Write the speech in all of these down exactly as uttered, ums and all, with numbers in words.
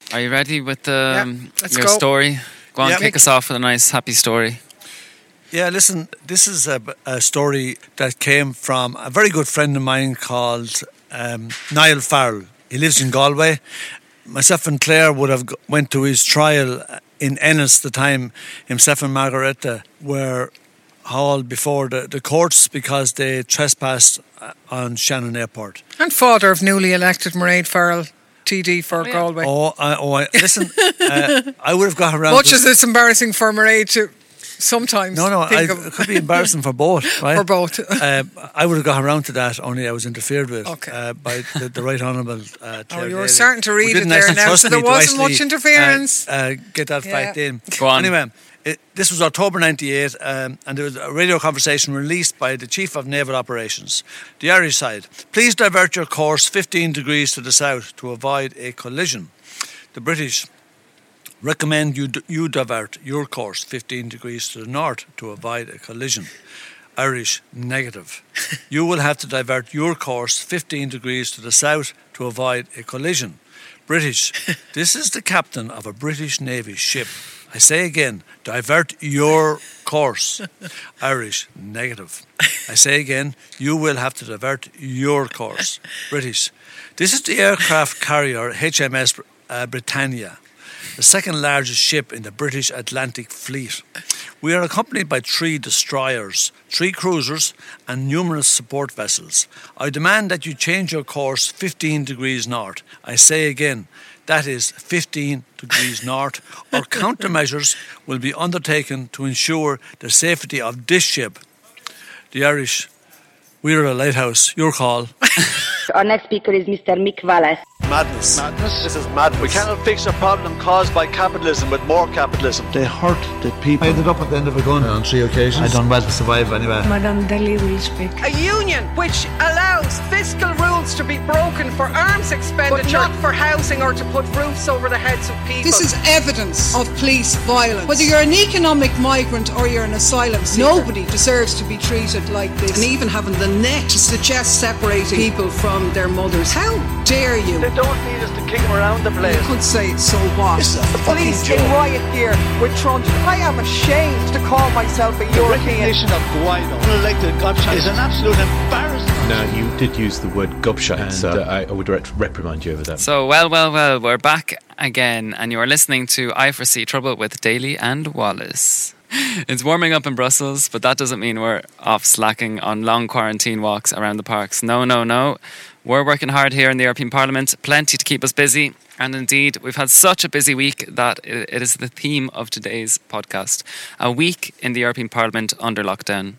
Are you ready with the, um, yeah, your go. story? Go on, yeah. kick us off with a nice, happy story. Yeah, listen, this is a, a story that came from a very good friend of mine called um, Niall Farrell. He lives in Galway. Myself and Claire would have went to his trial in Ennis the time himself and Margareta were hauled before the, the courts because they trespassed on Shannon Airport. And father of newly elected Mairead Farrell, T D for oh, yeah. Galway. Oh, I, oh I, listen, uh, I would have got around... Much as it's embarrassing for Mairead to sometimes No, no, I, of it could be embarrassing for both, right? For both. uh, I would have got around to that, only I was interfered with okay. uh, by the, the Right Honourable uh, Oh, you were Daly. starting to read it there now, so there wasn't much interference. Uh, uh, get that yeah. fact in. Go on. Anyway, it, this was October ninety-eight, um, and there was a radio conversation released by the Chief of Naval Operations. The Irish side, please divert your course fifteen degrees to the south to avoid a collision. The British, recommend you d- you divert your course fifteen degrees to the north to avoid a collision. Irish, negative. You will have to divert your course fifteen degrees to the south to avoid a collision. British, this is the captain of a British Navy ship. I say again, divert your course. Irish, negative. I say again, you will have to divert your course. British, this is the aircraft carrier H M S uh, Britannia, the second largest ship in the British Atlantic Fleet. We are accompanied by three destroyers, three cruisers and numerous support vessels. I demand that you change your course fifteen degrees north. I say again, that is fifteen degrees north, or countermeasures will be undertaken to ensure the safety of this ship. The Irish, we are a lighthouse. Your call. Our next speaker is Mister Mick Wallace. Madness. Madness. This is madness. We cannot fix a problem caused by capitalism with more capitalism. They hurt the people. I ended up at the end of a gun on three occasions. I done well to survive anyway. Madame Deli will speak. A union which allows fiscal rules to be broken for arms expenditure, but not for housing or to put roofs over the heads of people. This is evidence of police violence. Whether you're an economic migrant or you're an asylum seeker, nobody deserves to be treated like this. And even having the net to suggest separating people from their mothers. How dare you? They don't need us to kick them around the place. You could say, so what? The police in riot gear with truncheons. I am ashamed to call myself a the European. The recognition of Guaido, unelected gobshite, is an absolute embarrassment. Now, you did use the word gobshite, and so. uh, I, I would rep- reprimand you over that. So, well, well, well, we're back again, and you are listening to I Foresee Trouble with Daly and Wallace. It's warming up in Brussels, but that doesn't mean we're off slacking on long quarantine walks around the parks. No, no, no. We're working hard here in the European Parliament, plenty to keep us busy. And indeed, we've had such a busy week that it is the theme of today's podcast. A week in the European Parliament under lockdown.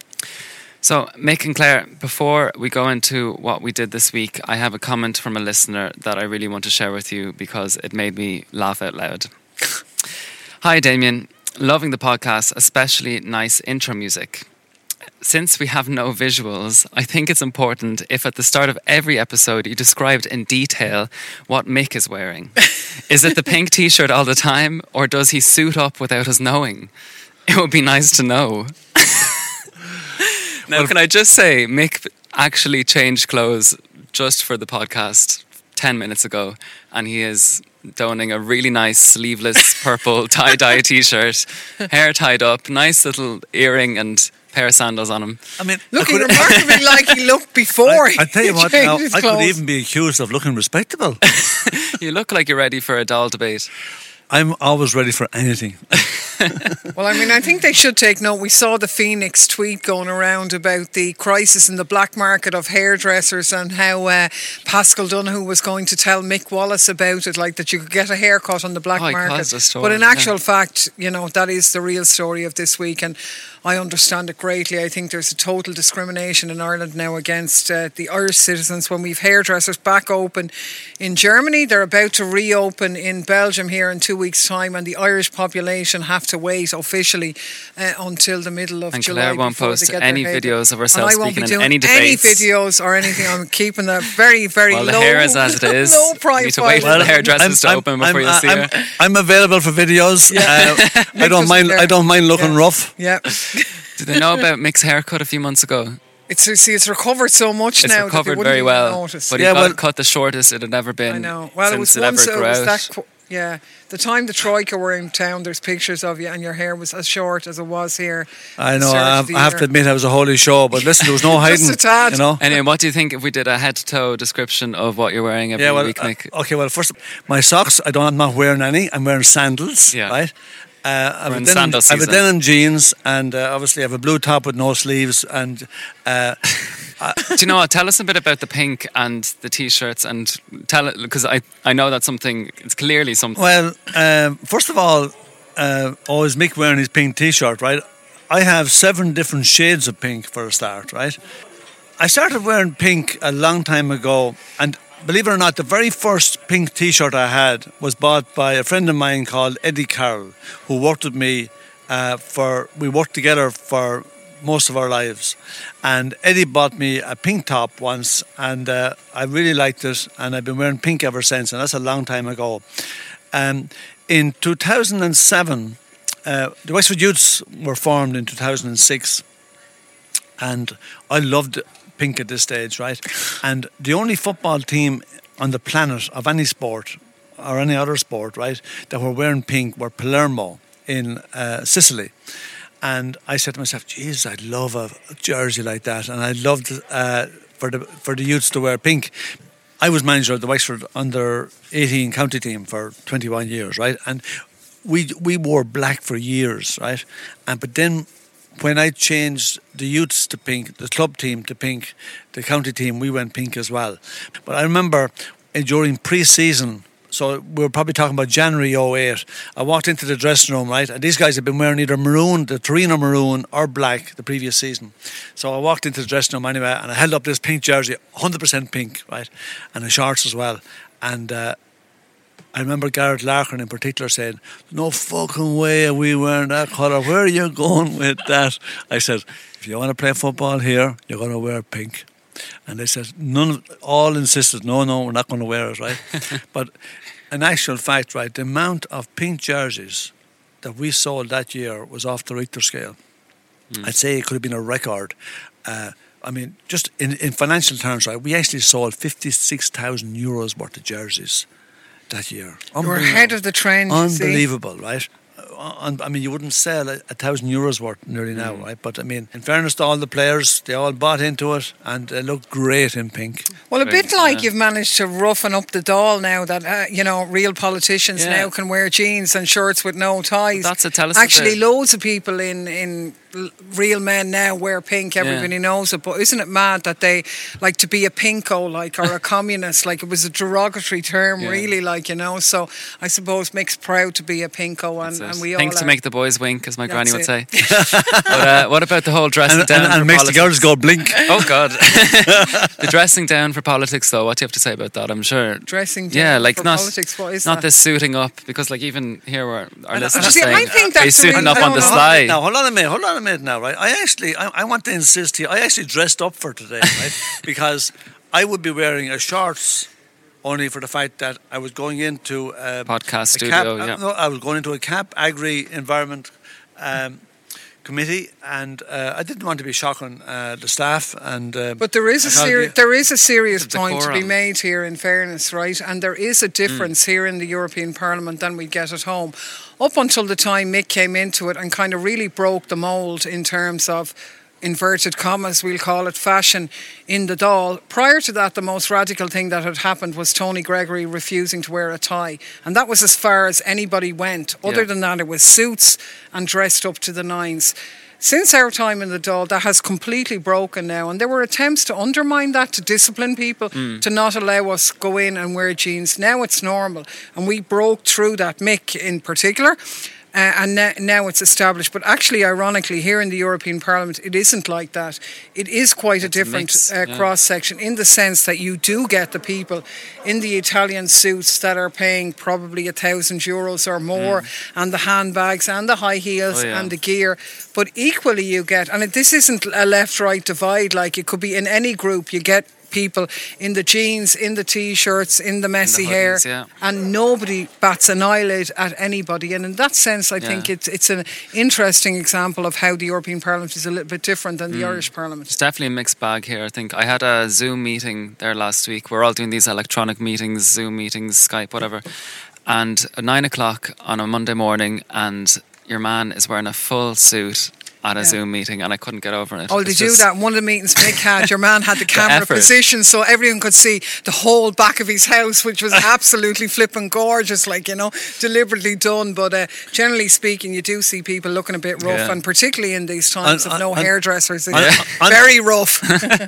So, Mick and Claire, before we go into what we did this week, I have a comment from a listener that I really want to share with you because it made me laugh out loud. Hi, Damien. Loving the podcast, especially nice intro music. Since we have no visuals, I think it's important if at the start of every episode you described in detail what Mick is wearing. Is it the pink t-shirt all the time, or does he suit up without us knowing? It would be nice to know. Now, can I just say, Mick actually changed clothes just for the podcast ten minutes ago, and he is donning a really nice sleeveless purple tie-dye t-shirt, hair tied up, nice little earring and pair of sandals on him. I mean, looking I could, remarkably like he looked before. I, I tell you what, now, I clothes. could even be accused of looking respectable. You look like you're ready for a doll debate. I'm always ready for anything. Well, I mean, I think they should take note. We saw the Phoenix tweet going around about the crisis in the black market of hairdressers and how uh, Pascal Donoghue was going to tell Mick Wallace about it, like that you could get a haircut on the black oh, market. A story, but in actual yeah. fact, you know, that is the real story of this week, and I understand it greatly. I think there's a total discrimination in Ireland now against uh, the Irish citizens when we've hairdressers back open in Germany. They're about to reopen in Belgium here in two weeks' time, and the Irish population have to wait officially uh, until the middle of and July. Claire won't post any videos of herself speaking in any Any debates. videos or anything. I'm keeping that very, very well, low. the hair is as it is. Low profile. You need to wait for well, the hairdressers to I'm, open before I'm, you see I'm, her. I'm available for videos. Yeah. Uh, I don't mind. There. I don't mind looking yeah. rough. Yeah. Did they know about Mick's haircut a few months ago? It's see, it's recovered so much it's now. recovered that they very even well. notice. But yeah, he got well, it cut the shortest it had ever been. I know. Well, since it was it once ever it grew was out. that. Qu- Yeah, the time the Troika were in town, there's pictures of you and your hair was as short as it was here. I know, I have, I have to admit I was a holy show, but listen, there was no hiding. Just a tad. You know? Anyway, what do you think if we did a head-to-toe description of what you're wearing every yeah, well, week, Nick? Uh, okay, well, first, my socks, I don't, I'm not wearing any. I'm wearing sandals, Yeah. right? Uh, I, have We're a in denim, sandal I have a season. denim jeans, and uh, obviously I have a blue top with no sleeves, and uh, Do you know what? Tell us a bit about the pink and the t-shirts, and tell it because I, I know that's something. It's clearly something. well, um, first of all, uh, oh, is Mick wearing his pink T-shirt, right? I have seven different shades of pink for a start, right? I started wearing pink a long time ago, and believe it or not, the very first pink T-shirt I had was bought by a friend of mine called Eddie Carroll, who worked with me uh, for. We worked together for most of our lives, and Eddie bought me a pink top once, and uh, I really liked it, and I've been wearing pink ever since, and that's a long time ago. Um, in two thousand seven, uh, the Wexford Youths were formed in two thousand six, and I loved pink at this stage, right? And the only football team on the planet of any sport or any other sport, right, that were wearing pink were Palermo in uh, Sicily. And I said to myself, "Geez, I'd love a jersey like that," and I'd love to, uh, for the for the youths to wear pink. I was manager of the Wexford under eighteen county team for twenty-one years, right? And we we wore black for years, right? And but then when I changed the youths to pink, the club team to pink, the county team, we went pink as well. But I remember uh, during pre-season, so we were probably talking about January oh eight, I walked into the dressing room, right, and these guys had been wearing either maroon, the Torino maroon, or black the previous season. So I walked into the dressing room anyway, and I held up this pink jersey, one hundred percent pink, right, and the shorts as well. And uh, I remember Garrett Larkin in particular saying, "No fucking way are we wearing that colour. Where are you going with that?" I said, "If you want to play football here, you're going to wear pink." And they said, none, all insisted, no, no, we're not going to wear it, right? But in actual fact, right, the amount of pink jerseys that we sold that year was off the Richter scale. Mm. I'd say it could have been a record. Uh, I mean, just in, in financial terms, right, we actually sold fifty-six thousand euros worth of jerseys that year. You were ahead of the trend. Unbelievable, right? I mean, you wouldn't sell a, a thousand euros worth nearly now, mm. right? But I mean, in fairness to all the players, they all bought into it and they looked great in pink. Well, a bit like yeah. you've managed to roughen up the doll now that, uh, you know, real politicians yeah. now can wear jeans and shirts with no ties. That's a tell us Actually, loads of people in, in real men now wear pink. Everybody yeah. knows it. But isn't it mad that they, like, to be a pinko, like, or a communist, like, it was a derogatory term, yeah. really, like, you know. So I suppose Mick's proud to be a pinko, and, and we pink all to are. make the boys wink, as my That's granny would it. say. But uh, what about the whole dressing and, down and, for and makes politics? the girls go blink. Oh God. The dressing down for politics, though, what do you have to say about that? I'm sure dressing down yeah, like for not, politics, what is not that? the suiting up, because like even here where our listeners are see, saying, I think are you that's suiting really- up I on don't the know. sly? Now, hold on a minute, hold on a minute now, right? I actually, I, I want to insist here, I actually dressed up for today, right? Because I would be wearing a shorts only for the fact that I was going into um, Podcast a studio, cap, yeah. uh, no, I was going into a C A P, Agri Environment um, Committee, and uh, I didn't want to be shocking uh, the staff. And uh, But there is a I thought seri- it'd be- there is a serious The point to be decorum. made here, in fairness, right? And there is a difference here in the European Parliament than we get at home. Up until the time Mick came into it and kind of really broke the mould in terms of inverted commas, we'll call it, fashion in the Dáil. Prior to that, the most radical thing that had happened was Tony Gregory refusing to wear a tie. And that was as far as anybody went. Other Yeah. than that, it was suits and dressed up to the nines. Since our time in the Dáil, that has completely broken now. And there were attempts to undermine that, to discipline people, Mm. to not allow us go in and wear jeans. Now it's normal. And we broke through that, Mick in particular. Uh, and now, now it's established. But actually, ironically, here in the European Parliament, it isn't like that. It is quite a It's a different mix, uh, yeah. cross-section, in the sense that you do get the people in the Italian suits that are paying probably a thousand euros or more, and the handbags and the high heels Oh, yeah. and the gear. But equally you get, and it, this isn't a left-right divide, like it could be in any group, you get people in the jeans, in the T-shirts, in the messy hair, hoodies, yeah. and nobody bats an eyelid at anybody. And in that sense, I think Yeah. it's it's an interesting example of how the European Parliament is a little bit different than the Mm. Irish Parliament. It's definitely a mixed bag here, I think. I had a Zoom meeting there last week. We're all doing these electronic meetings, Zoom meetings, Skype, whatever. and at nine o'clock on a Monday morning, and your man is wearing a full suit at a Yeah. Zoom meeting, and I couldn't get over it. Oh, It's did you do just- that? One of the meetings Mick had, your man had the camera effort. positioned so everyone could see the whole back of his house, which was absolutely flipping gorgeous, like, you know, deliberately done. But uh, generally speaking, you do see people looking a bit rough, Yeah. and particularly in these times And- of no and- hairdressers, it's and- very rough.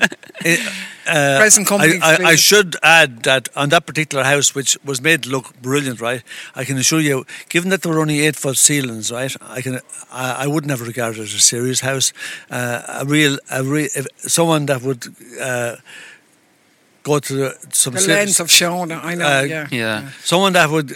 Uh, Present company, I, I, I please. should add that on that particular house, which was made to look brilliant, right? I can assure you, given that there were only eight foot ceilings, right? I can, I, I wouldn't have regarded it as a serious house. Uh, a real, a real, if someone that would uh, go to the, some The ser- length of showing it, I know, Uh, yeah. Yeah. someone that would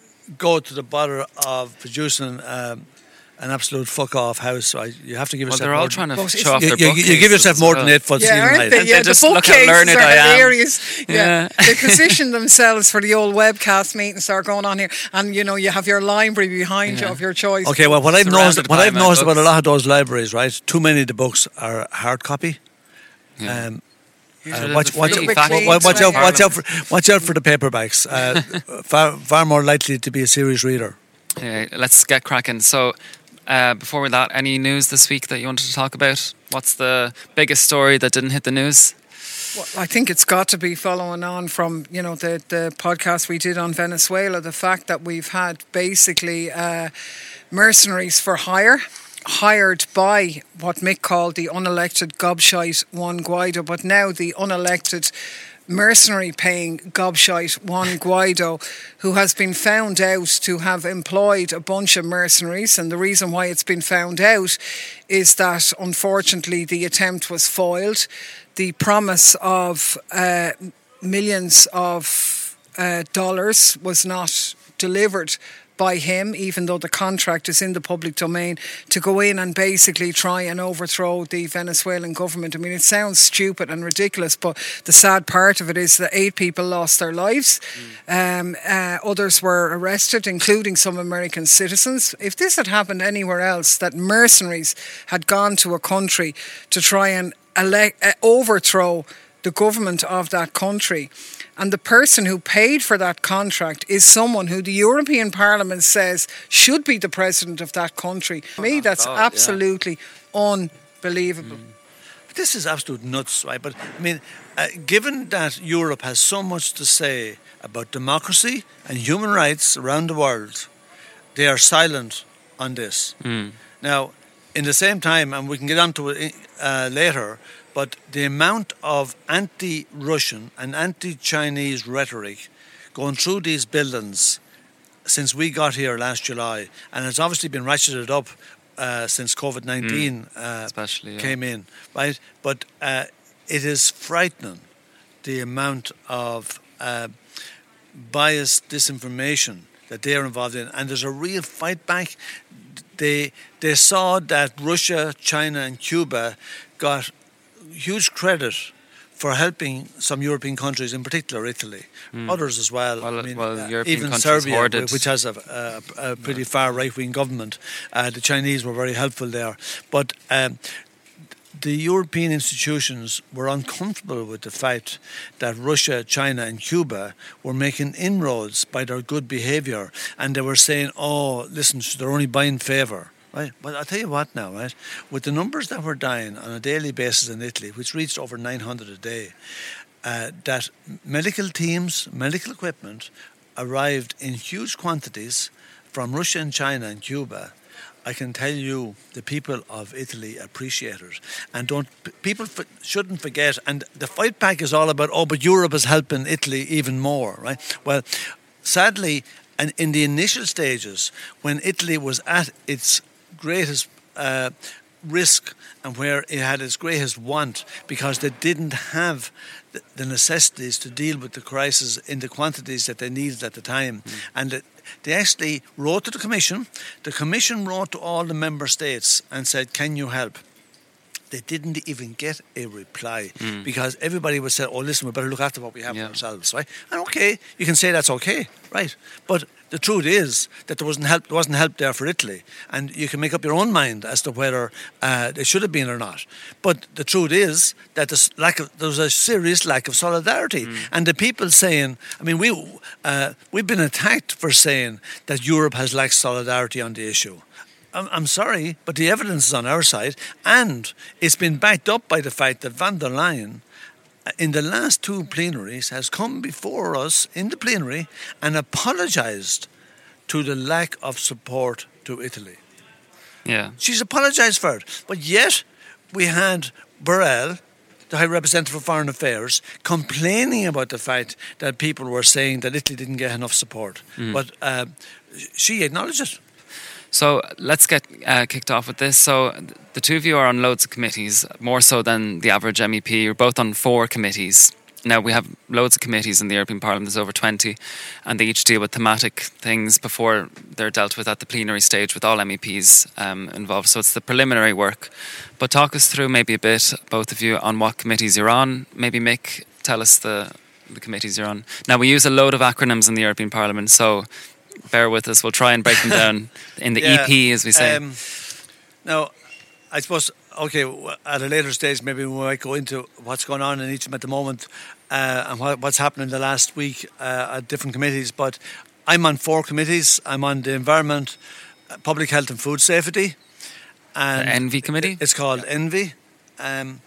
go to the bother of producing um, an absolute fuck off house. Right? You have to give Well, yourself. they're all more trying to But show off you, their you, you bookcases give yourself as more well. than eight foot Yeah, ceiling aren't height. they? And Yeah, they the just look how bookcases learned are I am. hilarious. Yeah. Yeah. They position themselves for the old webcast meetings that are going on here, and you know you have your library behind you Yeah. of your choice. Okay, well, what I've Surrounded noticed, what by I've my noticed about a books. lot of those libraries, right? Too many of the books are hard copy. Yeah. Um, Sure, uh, there's watch, a watch, free watch, fact Quickly, watch, watch out! yeah. Watch out for watch out for the paperbacks. Uh, far far more likely to be a serious reader. Yeah, let's get cracking. So, uh, before that, any news this week that you wanted to talk about? What's the biggest story that didn't hit the news? Well, I think it's got to be following on from, you know, the, the podcast we did on Venezuela, the fact that we've had basically uh, mercenaries for hire, hired by what Mick called the unelected gobshite Juan Guaido, but now the unelected mercenary paying gobshite Juan Guaido, who has been found out to have employed a bunch of mercenaries. And the reason why it's been found out is that unfortunately the attempt was foiled. The promise of uh, millions of uh, dollars was not delivered by him, even though the contract is in the public domain, to go in and basically try and overthrow the Venezuelan government. I mean, it sounds stupid and ridiculous, but the sad part of it is that eight people lost their lives. Mm. Um, uh, others were arrested, including some American citizens. If this had happened anywhere else, that mercenaries had gone to a country to try and elect, uh, overthrow the government of that country, and the person who paid for that contract is someone who the European Parliament says should be the president of that country. For me, that's God, yeah. absolutely unbelievable. This is absolute nuts, right? But I mean, uh, given that Europe has so much to say about democracy and human rights around the world, they are silent on this. Mm. Now, in the same time, and we can get on to it uh, later, but the amount of anti-Russian and anti-Chinese rhetoric going through these buildings since we got here last July, and it's obviously been ratcheted up uh, since COVID nineteen Mm, uh, especially, yeah. came in, right? But uh, it is frightening, the amount of uh, biased disinformation that they are involved in, and there's a real fight back. They they saw that Russia, China, and Cuba got huge credit for helping some European countries, in particular Italy, Mm. others as well. Well, I mean, well, uh, European even countries Serbia, hoarded- which has a, a, a pretty far right-wing government. Uh, the Chinese were very helpful there, but um, the European institutions were uncomfortable with the fact that Russia, China and Cuba were making inroads by their good behaviour, and they were saying, oh, listen, they're only buying favour. Right, but I'll tell you what now, right? With the numbers that were dying on a daily basis in Italy, which reached over nine hundred a day, uh, that medical teams, medical equipment arrived in huge quantities from Russia and China and Cuba. I can tell you the people of Italy appreciate it. And don't people f- shouldn't forget, and the fight back is all about, oh, but Europe is helping Italy even more, right? Well, sadly, and in the initial stages, when Italy was at its greatest uh, risk and where it had its greatest want, because they didn't have the, the necessities to deal with the crisis in the quantities that they needed at the time. Mm. And it, they actually wrote to the Commission. The Commission wrote to all the member states and said, can you help? They didn't even get a reply mm. because everybody would say, oh, listen, we better look after what we have yeah. for ourselves, right? And okay, you can say that's okay, right? But the truth is that there wasn't help, there wasn't help there for Italy, and you can make up your own mind as to whether uh, they should have been or not. But the truth is that there's lack of, there's a serious lack of solidarity, mm. and the people saying, I mean, we uh, we've been attacked for saying that Europe has lacked solidarity on the issue. I'm, I'm sorry, but the evidence is on our side, and it's been backed up by the fact that von der Leyen, in the last two plenaries, has come before us in the plenary and apologised to the lack of support to Italy. Yeah. She's apologised for it. But yet, we had Borrell, the High Representative for Foreign Affairs, complaining about the fact that people were saying that Italy didn't get enough support. Mm. But uh, she acknowledged it. So let's get uh, kicked off with this. So the two of you are on loads of committees, more so than the average M E P. You're both on four committees. Now, we have loads of committees in the European Parliament. There's over twenty, and they each deal with thematic things before they're dealt with at the plenary stage with all M E Ps um, involved. So it's the preliminary work. But talk us through maybe a bit, both of you, on what committees you're on. Maybe Mick, tell us the, the committees you're on. Now, we use a load of acronyms in the European Parliament, so bear with us. We'll try and break them down in the yeah, E P, as we say. Um, now, I suppose, okay, at a later stage, maybe we might go into what's going on in each of them at the moment uh, and what, what's happened in the last week uh, at different committees. But I'm on four committees. I'm on the Environment, Public Health and Food Safety. And the ENVI committee? It's called yeah. ENVI. Um,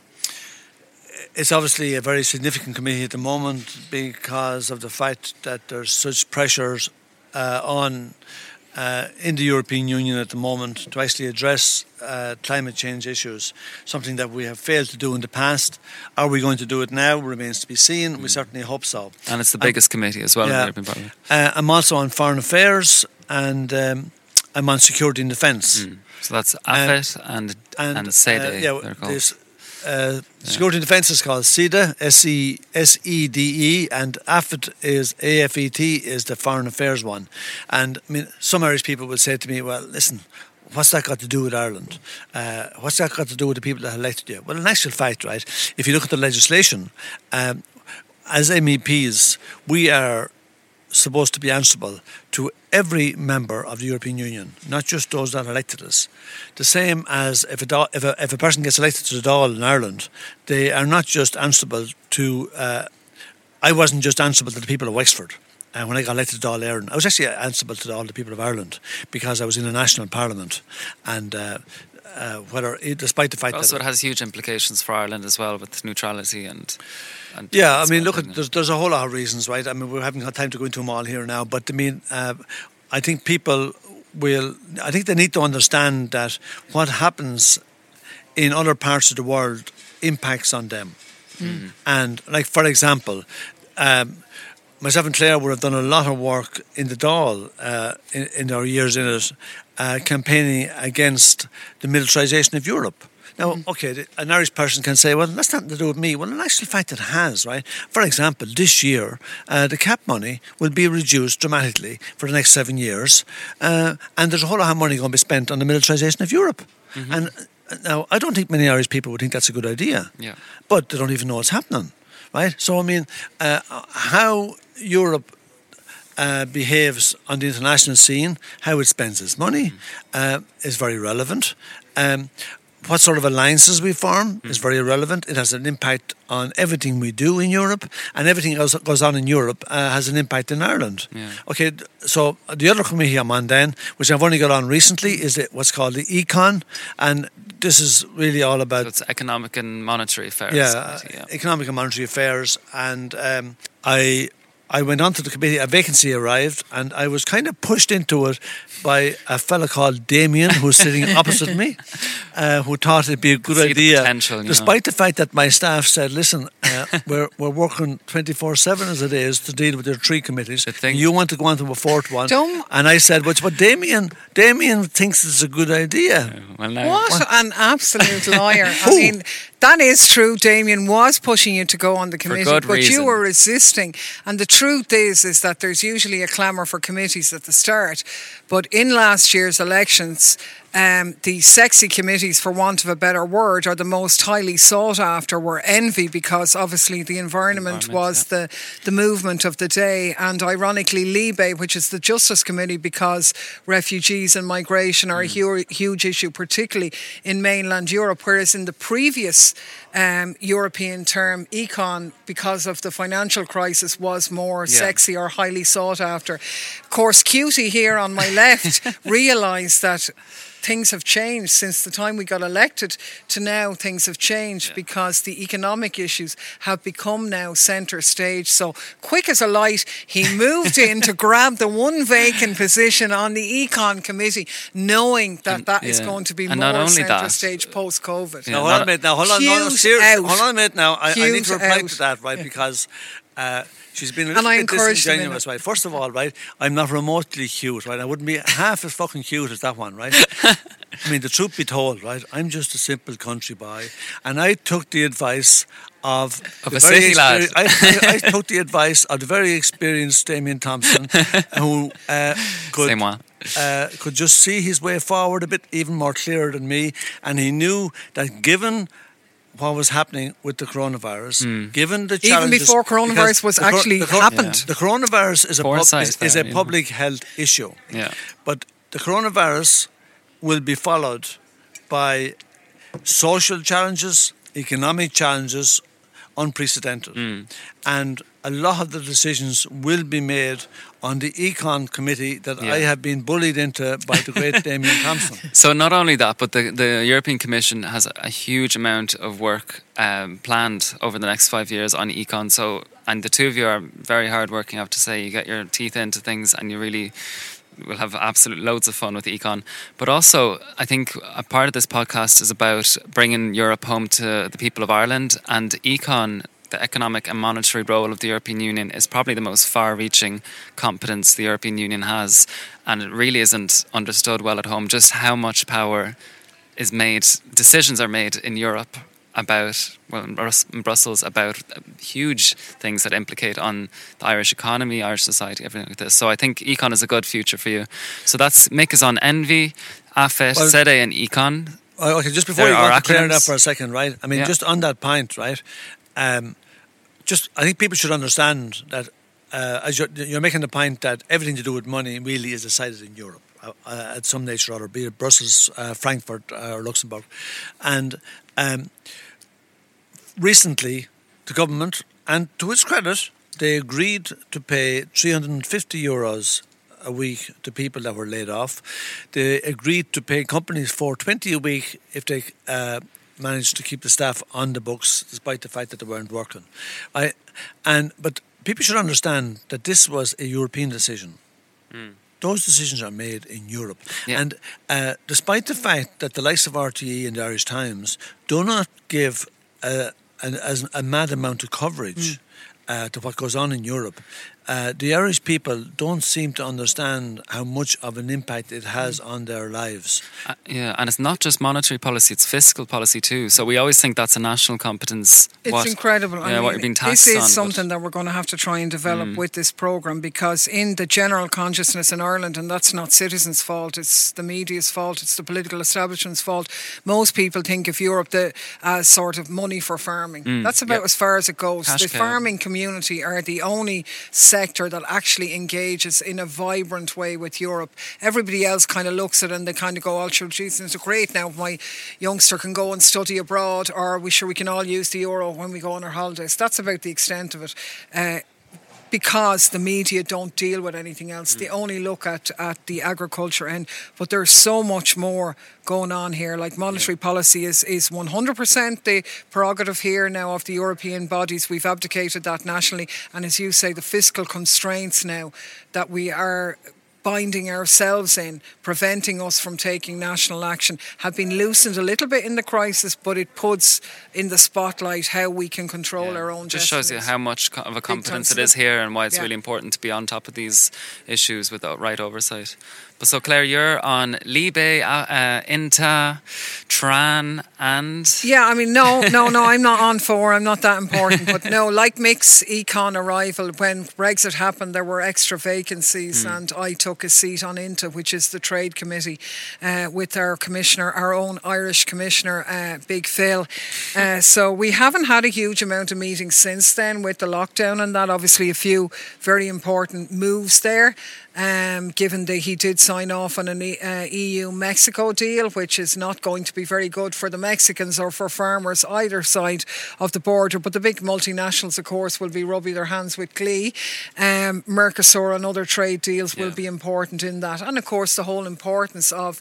it's obviously a very significant committee at the moment because of the fact that there's such pressures uh, on Uh, in the European Union at the moment to actually address uh, climate change issues, something that we have failed to do in the past. Are we going to do it now? Remains to be seen. Mm. We certainly hope so. And it's the biggest um, committee as well yeah, in the European Parliament. Uh, I'm also on Foreign Affairs, and um, I'm on Security and Defence. Mm. So that's A F E T uh, and and, and SEDE. Uh, yeah, this, Uh, yeah. Security and Defence is called SEDE, S E S E D E, and A F E T is A F E T is the Foreign Affairs one. And I mean, some Irish people will say to me, "Well, listen, what's that got to do with Ireland? Uh, what's that got to do with the people that elected you?" Well, in actual fact, right, if you look at the legislation, um, as M E Ps, we are supposed to be answerable to every member of the European Union, not just those that elected us. The same as if a, do- if a, if a person gets elected to the Dáil in Ireland, they are not just answerable to... Uh, I wasn't just answerable to the people of Wexford uh, when I got elected to Dáil Éireann. I was actually answerable to all the people of Ireland because I was in a national parliament, and uh, uh, whether, despite the fact also that... Also, it has huge implications for Ireland as well with neutrality and... And yeah, I mean, look, at, there's, there's a whole lot of reasons, right? I mean, we haven't got time to go into them all here now, but I mean, uh, I think people will, I think they need to understand that what happens in other parts of the world impacts on them. Mm. And, like, for example, um, myself and Claire would have done a lot of work in the Dáil uh, in, in our years in it, uh, campaigning against the militarisation of Europe. Now, okay, an Irish person can say, well, that's nothing to do with me. Well, in actual fact, it has, right? For example, this year, uh, the cap money will be reduced dramatically for the next seven years. Uh, and there's a whole lot of money going to be spent on the militarisation of Europe. Mm-hmm. And uh, now, I don't think many Irish people would think that's a good idea. Yeah. But they don't even know what's happening, right? So, I mean, uh, how Europe... Uh, behaves on the international scene, how it spends its money, uh, is very relevant. Um, what sort of alliances we form mm. is very relevant. It has an impact on everything we do in Europe, and everything else that goes on in Europe uh, has an impact in Ireland. Yeah. Okay, so the other committee I'm on then, which I've only got on recently, is the, what's called the Econ, and this is really all about... So it's economic and monetary affairs. Yeah, yeah. economic and monetary affairs, and um, I... I went on to the committee, a vacancy arrived, and I was kind of pushed into it by a fella called Damien, who's sitting opposite me, uh, who thought it'd be a good See idea. The despite know. the fact that my staff said, listen, uh, we're we're working twenty-four seven as it is to deal with your three committees. You want to go on to a fourth one. Don't. And I said, well, but Damien, Damien thinks it's a good idea. Yeah, well, no. What, what an absolute liar. I mean, that is true. Damien was pushing you to go on the committee, but reason. You were resisting. And the truth is, is that there's usually a clamour for committees at the start. But in last year's elections, Um, the sexy committees, for want of a better word, or the most highly sought after, were Envy, because obviously the environment, Environment, was yeah. the, the movement of the day, and ironically Libe, which is the Justice Committee, because refugees and migration are mm. a hu- huge issue, particularly in mainland Europe, whereas in the previous um, European term, Econ, because of the financial crisis, was more Yeah. sexy or highly sought after. Of course, Cutie here on my left realised that things have changed since the time we got elected to now. Things have changed yeah. because the economic issues have become now centre stage. So quick as a light, he moved in to grab the one vacant position on the Econ Committee, knowing that and, that yeah. is going to be and more centre stage post-COVID. Yeah, now, hold on a minute. Now, hold on, no, no, serious, hold on a minute now. I, I need to reply out. to that, right? Because Uh, she's been a and little bit disingenuous, right? First of all, right, I'm not remotely cute, right? I wouldn't be half as fucking cute as that one, right? I mean, the truth be told, right, I'm just a simple country boy, and I took the advice of, of a city lad. I, I, I took the advice of the very experienced Damien Thompson, who uh, could uh, could just see his way forward a bit even more clearer than me, and he knew that given what was happening with the coronavirus, mm. given the challenges... Even before coronavirus was the, actually the, happened. Yeah. The coronavirus is a, pub, is, is a there, public yeah. health issue. Yeah. But the coronavirus will be followed by social challenges, economic challenges, unprecedented. Mm. And a lot of the decisions will be made on the Econ Committee that yeah. I have been bullied into by the great Damien Thompson. So not only that, but the, the European Commission has a huge amount of work um, planned over the next five years on Econ. So, and the two of you are very hard working, I have to say. You get your teeth into things and you really will have absolute loads of fun with Econ. But also, I think a part of this podcast is about bringing Europe home to the people of Ireland, and Econ, the economic and monetary role of the European Union, is probably the most far-reaching competence the European Union has, and it really isn't understood well at home just how much power is made, decisions are made in Europe about, well, in Brussels, about huge things that implicate on the Irish economy, Irish society, everything like this. So I think Econ is a good future for you. So that's Mick is on Envy, AFET, well, SEDE and Econ. Okay, just before there you want to clear acronyms. it up for a second, right? I mean, yeah. just on that point, right? Um, just, I think people should understand that uh, as you're, you're making the point that everything to do with money really is decided in Europe uh, uh, at some nature or other, be it Brussels, uh, Frankfurt, uh, or Luxembourg. And um, recently, the government, and to its credit, they agreed to pay three hundred fifty euros a week to people that were laid off. They agreed to pay companies four hundred twenty a week if they uh, managed to keep the staff on the books, despite the fact that they weren't working. I and but people should understand that this was a European decision. Mm. Those decisions are made in Europe. Yeah. And uh, despite the fact that the likes of R T E and the Irish Times do not give a, a, a mad amount of coverage mm. uh, to what goes on in Europe, uh, the Irish people don't seem to understand how much of an impact it has on their lives. Uh, yeah, and it's not just monetary policy, it's fiscal policy too. So we always think that's a national competence. It's what, incredible. Yeah, I mean, what you're being taxed this is on, something that we're going to have to try and develop mm. with this programme, because in the general consciousness in Ireland, and that's not citizens' fault, it's the media's fault, it's the political establishment's fault, most people think of Europe the, as sort of money for farming. Mm. That's about yep. as far as it goes. Cash the cow. farming community are the only sector that actually engages in a vibrant way with Europe. Everybody else kind of looks at it and they kind of go, oh, sure, geez, it's great now. My youngster can go and study abroad, or are we sure we can all use the euro when we go on our holidays? That's about the extent of it. Uh, because the media don't deal with anything else. Mm. They only look at, at the agriculture end. But there's so much more going on here. Like monetary yeah. policy is, is one hundred percent the prerogative here now of the European bodies. We've abdicated that nationally. And as you say, the fiscal constraints now that we are binding ourselves in, preventing us from taking national action, have been loosened a little bit in the crisis, but it puts in the spotlight how we can control yeah. our own just destinies. Shows you how much of a competence it is here, and why it's yeah. really important to be on top of these issues with the right oversight. But so Claire, you're on Libe, uh, uh, Inta, Tran and... Yeah, I mean, no, no, no, I'm not on four, I'm not that important. But no, like Mick's Econ arrival, when Brexit happened, there were extra vacancies mm. and I took took his seat on INTA, which is the Trade Committee, uh, with our commissioner, our own Irish commissioner, uh, Big Phil. Uh, so we haven't had a huge amount of meetings since then with the lockdown and that. Obviously, a few very important moves there. Um, given that he did sign off on an uh, E U-Mexico deal, which is not going to be very good for the Mexicans or for farmers either side of the border. But the big multinationals, of course, will be rubbing their hands with glee. Um, Mercosur and other trade deals yeah. will be important in that. And, of course, the whole importance of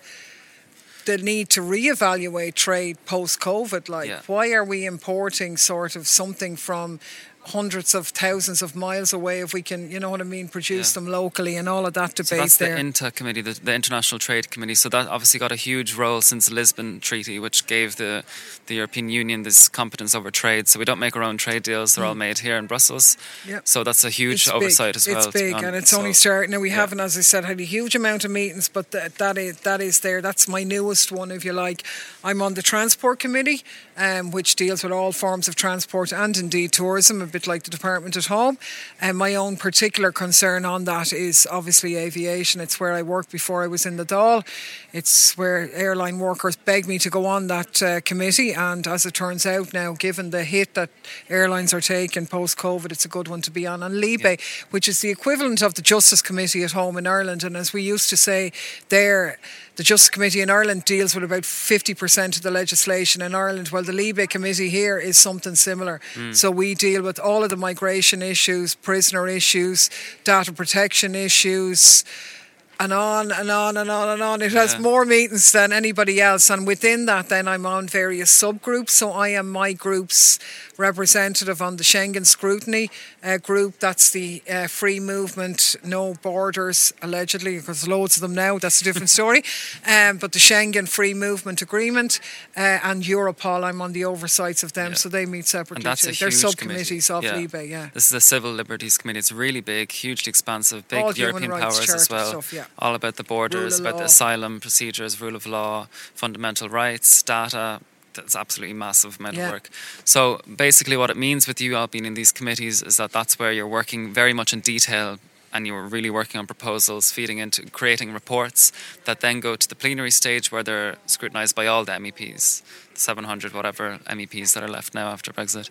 the need to reevaluate trade post-COVID. Like, yeah. why are we importing sort of something from hundreds of thousands of miles away if we can, you know what I mean, produce yeah. them locally and all of that debate so that's there. the INTA committee, the, the International Trade Committee. So that obviously got a huge role since the Lisbon Treaty, which gave the, the European Union this competence over trade. So we don't make our own trade deals, they're mm. all made here in Brussels. Yep. So that's a huge it's oversight big. as well. It's big and it's so, only starting. Now we yeah. haven't, as I said, had a huge amount of meetings, but th- that is that is there. That's my newest one, if you like. I'm on the Transport Committee, um, which deals with all forms of transport and indeed tourism, a bit like the Department at home. And my own particular concern on that is obviously aviation. It's where I worked before I was in the Dáil. It's where airline workers begged me to go on that uh, committee, and as it turns out now, given the hit that airlines are taking post-COVID, it's a good one to be on. And Libe, yeah. which is the equivalent of the Justice Committee at home in Ireland, and as we used to say there, the Justice Committee in Ireland deals with about fifty percent of the legislation in Ireland, while the Libe Committee here is something similar. Mm. So we deal with all of the migration issues, prisoner issues, data protection issues, and on and on and on and on. It yeah. has more meetings than anybody else. And within that, then I'm on various subgroups. So I am my group's representative on the Schengen Scrutiny uh, group. That's the uh, free movement, no borders, allegedly, because there's loads of them now. That's a different story. Um, but the Schengen Free Movement Agreement uh, and Europol, I'm on the oversights of them. Yeah. So they meet separately and that's too. A They're huge subcommittees committee. of yeah. Libe, yeah. This is the Civil Liberties Committee. It's really big, hugely expansive, big all European powers as well. Stuff, yeah. All about the borders, about law. the asylum procedures, rule of law, fundamental rights, data. It's absolutely massive amount yeah. of work. So basically what it means with you all being in these committees is that that's where you're working very much in detail, and you're really working on proposals, feeding into creating reports that then go to the plenary stage where they're scrutinised by all the M E Ps, the seven hundred whatever M E Ps that are left now after Brexit.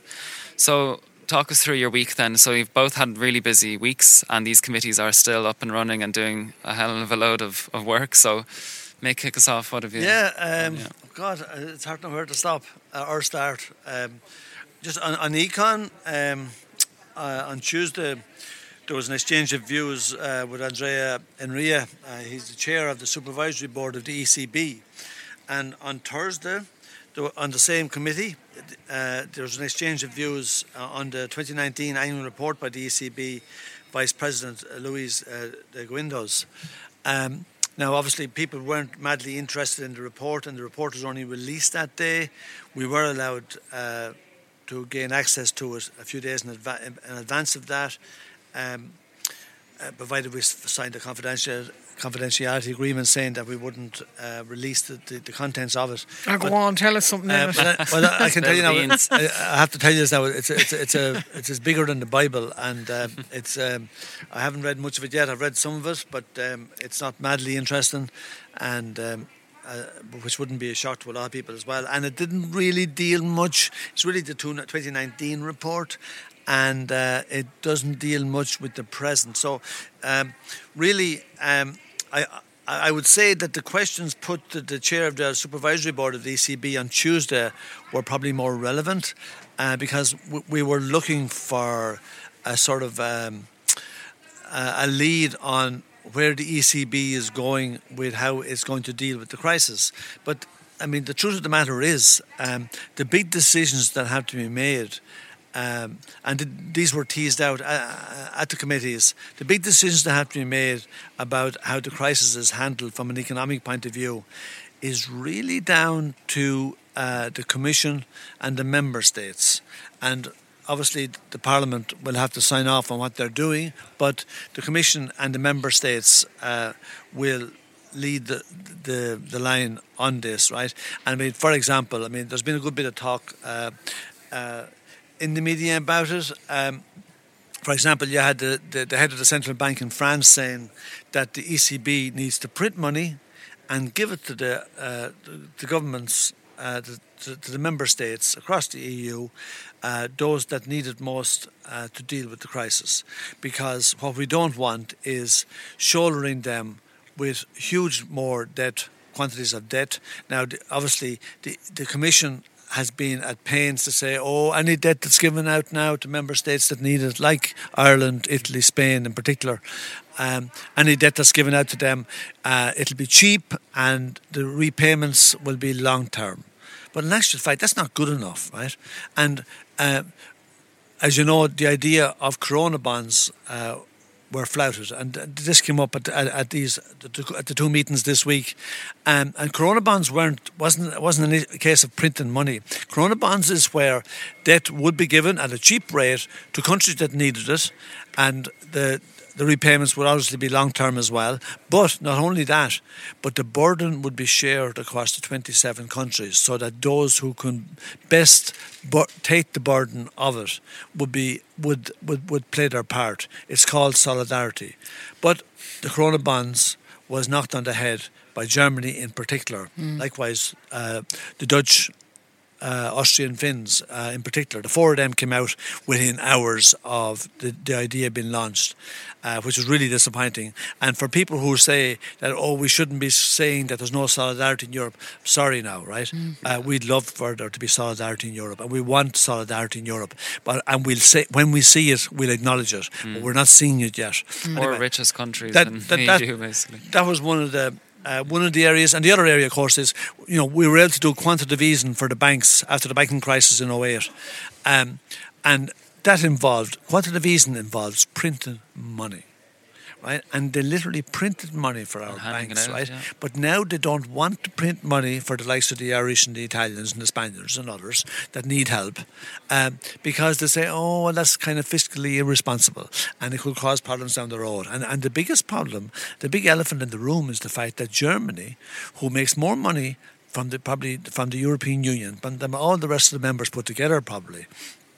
So talk us through your week then. So you've both had really busy weeks, and these committees are still up and running and doing a hell of a load of, of work. So may kick us off. What have you? Yeah, um, yeah. God, it's hard to know where to stop uh, or start. Um, just on, on Econ, um, uh, on Tuesday, there was an exchange of views uh, with Andrea Enria. Uh, he's the chair of the supervisory board of the E C B. And on Thursday, there, on the same committee, uh, there was an exchange of views uh, on the twenty nineteen annual report by the E C B Vice President uh, Luis uh, de Guindos. Um, Now, obviously, people weren't madly interested in the report, and the report was only released that day. We were allowed uh, to gain access to it a few days in, adva- in advance of that, um, uh, provided we signed a confidential confidentiality agreement saying that we wouldn't uh, release the, the, the contents of it. Oh, go but, on, tell us something. Uh, but I, well, I can tell you now. I, I have to tell you this now. It's a, it's a, it's a it's as bigger than the Bible, and uh, it's. Um, I haven't read much of it yet. I've read some of it, but um, it's not madly interesting, and. Um, Uh, which wouldn't be a shock to a lot of people as well. And it didn't really deal much. It's really the twenty nineteen report, and uh, it doesn't deal much with the present. So um, really, um, I I would say that the questions put to the chair of the supervisory board of the E C B on Tuesday were probably more relevant uh, because w- we were looking for a sort of um, a lead on where the E C B is going with how it's going to deal with the crisis. But, I mean, the truth of the matter is um, the big decisions that have to be made, um, and th- these were teased out uh, at the committees, the big decisions that have to be made about how the crisis is handled from an economic point of view is really down to uh, the Commission and the Member States. And obviously, the Parliament will have to sign off on what they're doing, but the Commission and the Member States uh, will lead the, the the line on this, right? I mean, for example, I mean, there's been a good bit of talk uh, uh, in the media about it. Um, For example, you had the, the, the head of the central bank in France saying that the E C B needs to print money and give it to the uh, the, the governments, uh, to, to, to the member states across the E U, uh, those that need it most uh, to deal with the crisis. Because what we don't want is shouldering them with huge more debt, quantities of debt. Now, the, obviously, the, the Commission has been at pains to say, oh, any debt that's given out now to member states that need it, like Ireland, Italy, Spain in particular, um, any debt that's given out to them, uh, it'll be cheap and the repayments will be long-term. But in actual fact, that's not good enough, right? And uh, as you know, the idea of Corona bonds uh, were flouted, and this came up at, at, at these at the two meetings this week. Um, and Corona bonds weren't wasn't wasn't a case of printing money. Corona bonds is where debt would be given at a cheap rate to countries that needed it, and the the repayments would obviously be long term as well. But not only that, but the burden would be shared across the twenty-seven countries, so that those who can best bu- take the burden of it would be would, would would play their part. It's called solidarity. But the Corona bonds was knocked on the head by Germany in particular. Mm. Likewise, uh, the Dutch, Uh, Austrian Finns uh, in particular. The four of them came out within hours of the, the idea being launched, uh, which was really disappointing. And for people who say that, oh, we shouldn't be saying that there's no solidarity in Europe, sorry now, right? Mm. Uh, we'd love for there to be solidarity in Europe, and we want solidarity in Europe. But and we'll say when we see it, we'll acknowledge it. Mm. But we're not seeing it yet. Mm. Anyway, or richest countries that, in that, the that, E U, basically. That was one of the Uh, one of the areas, and the other area, of course, is, you know, we were able to do quantitative easing for the banks after the banking crisis in oh eight. Um, and that involved, quantitative easing involves printing money, right? And they literally printed money for our banks, out, right? Yeah. But now they don't want to print money for the likes of the Irish and the Italians and the Spaniards and others that need help, um, because they say, oh, well, that's kind of fiscally irresponsible and it could cause problems down the road. And, and the biggest problem, the big elephant in the room is the fact that Germany, who makes more money from the probably from the European Union than all the rest of the members put together probably,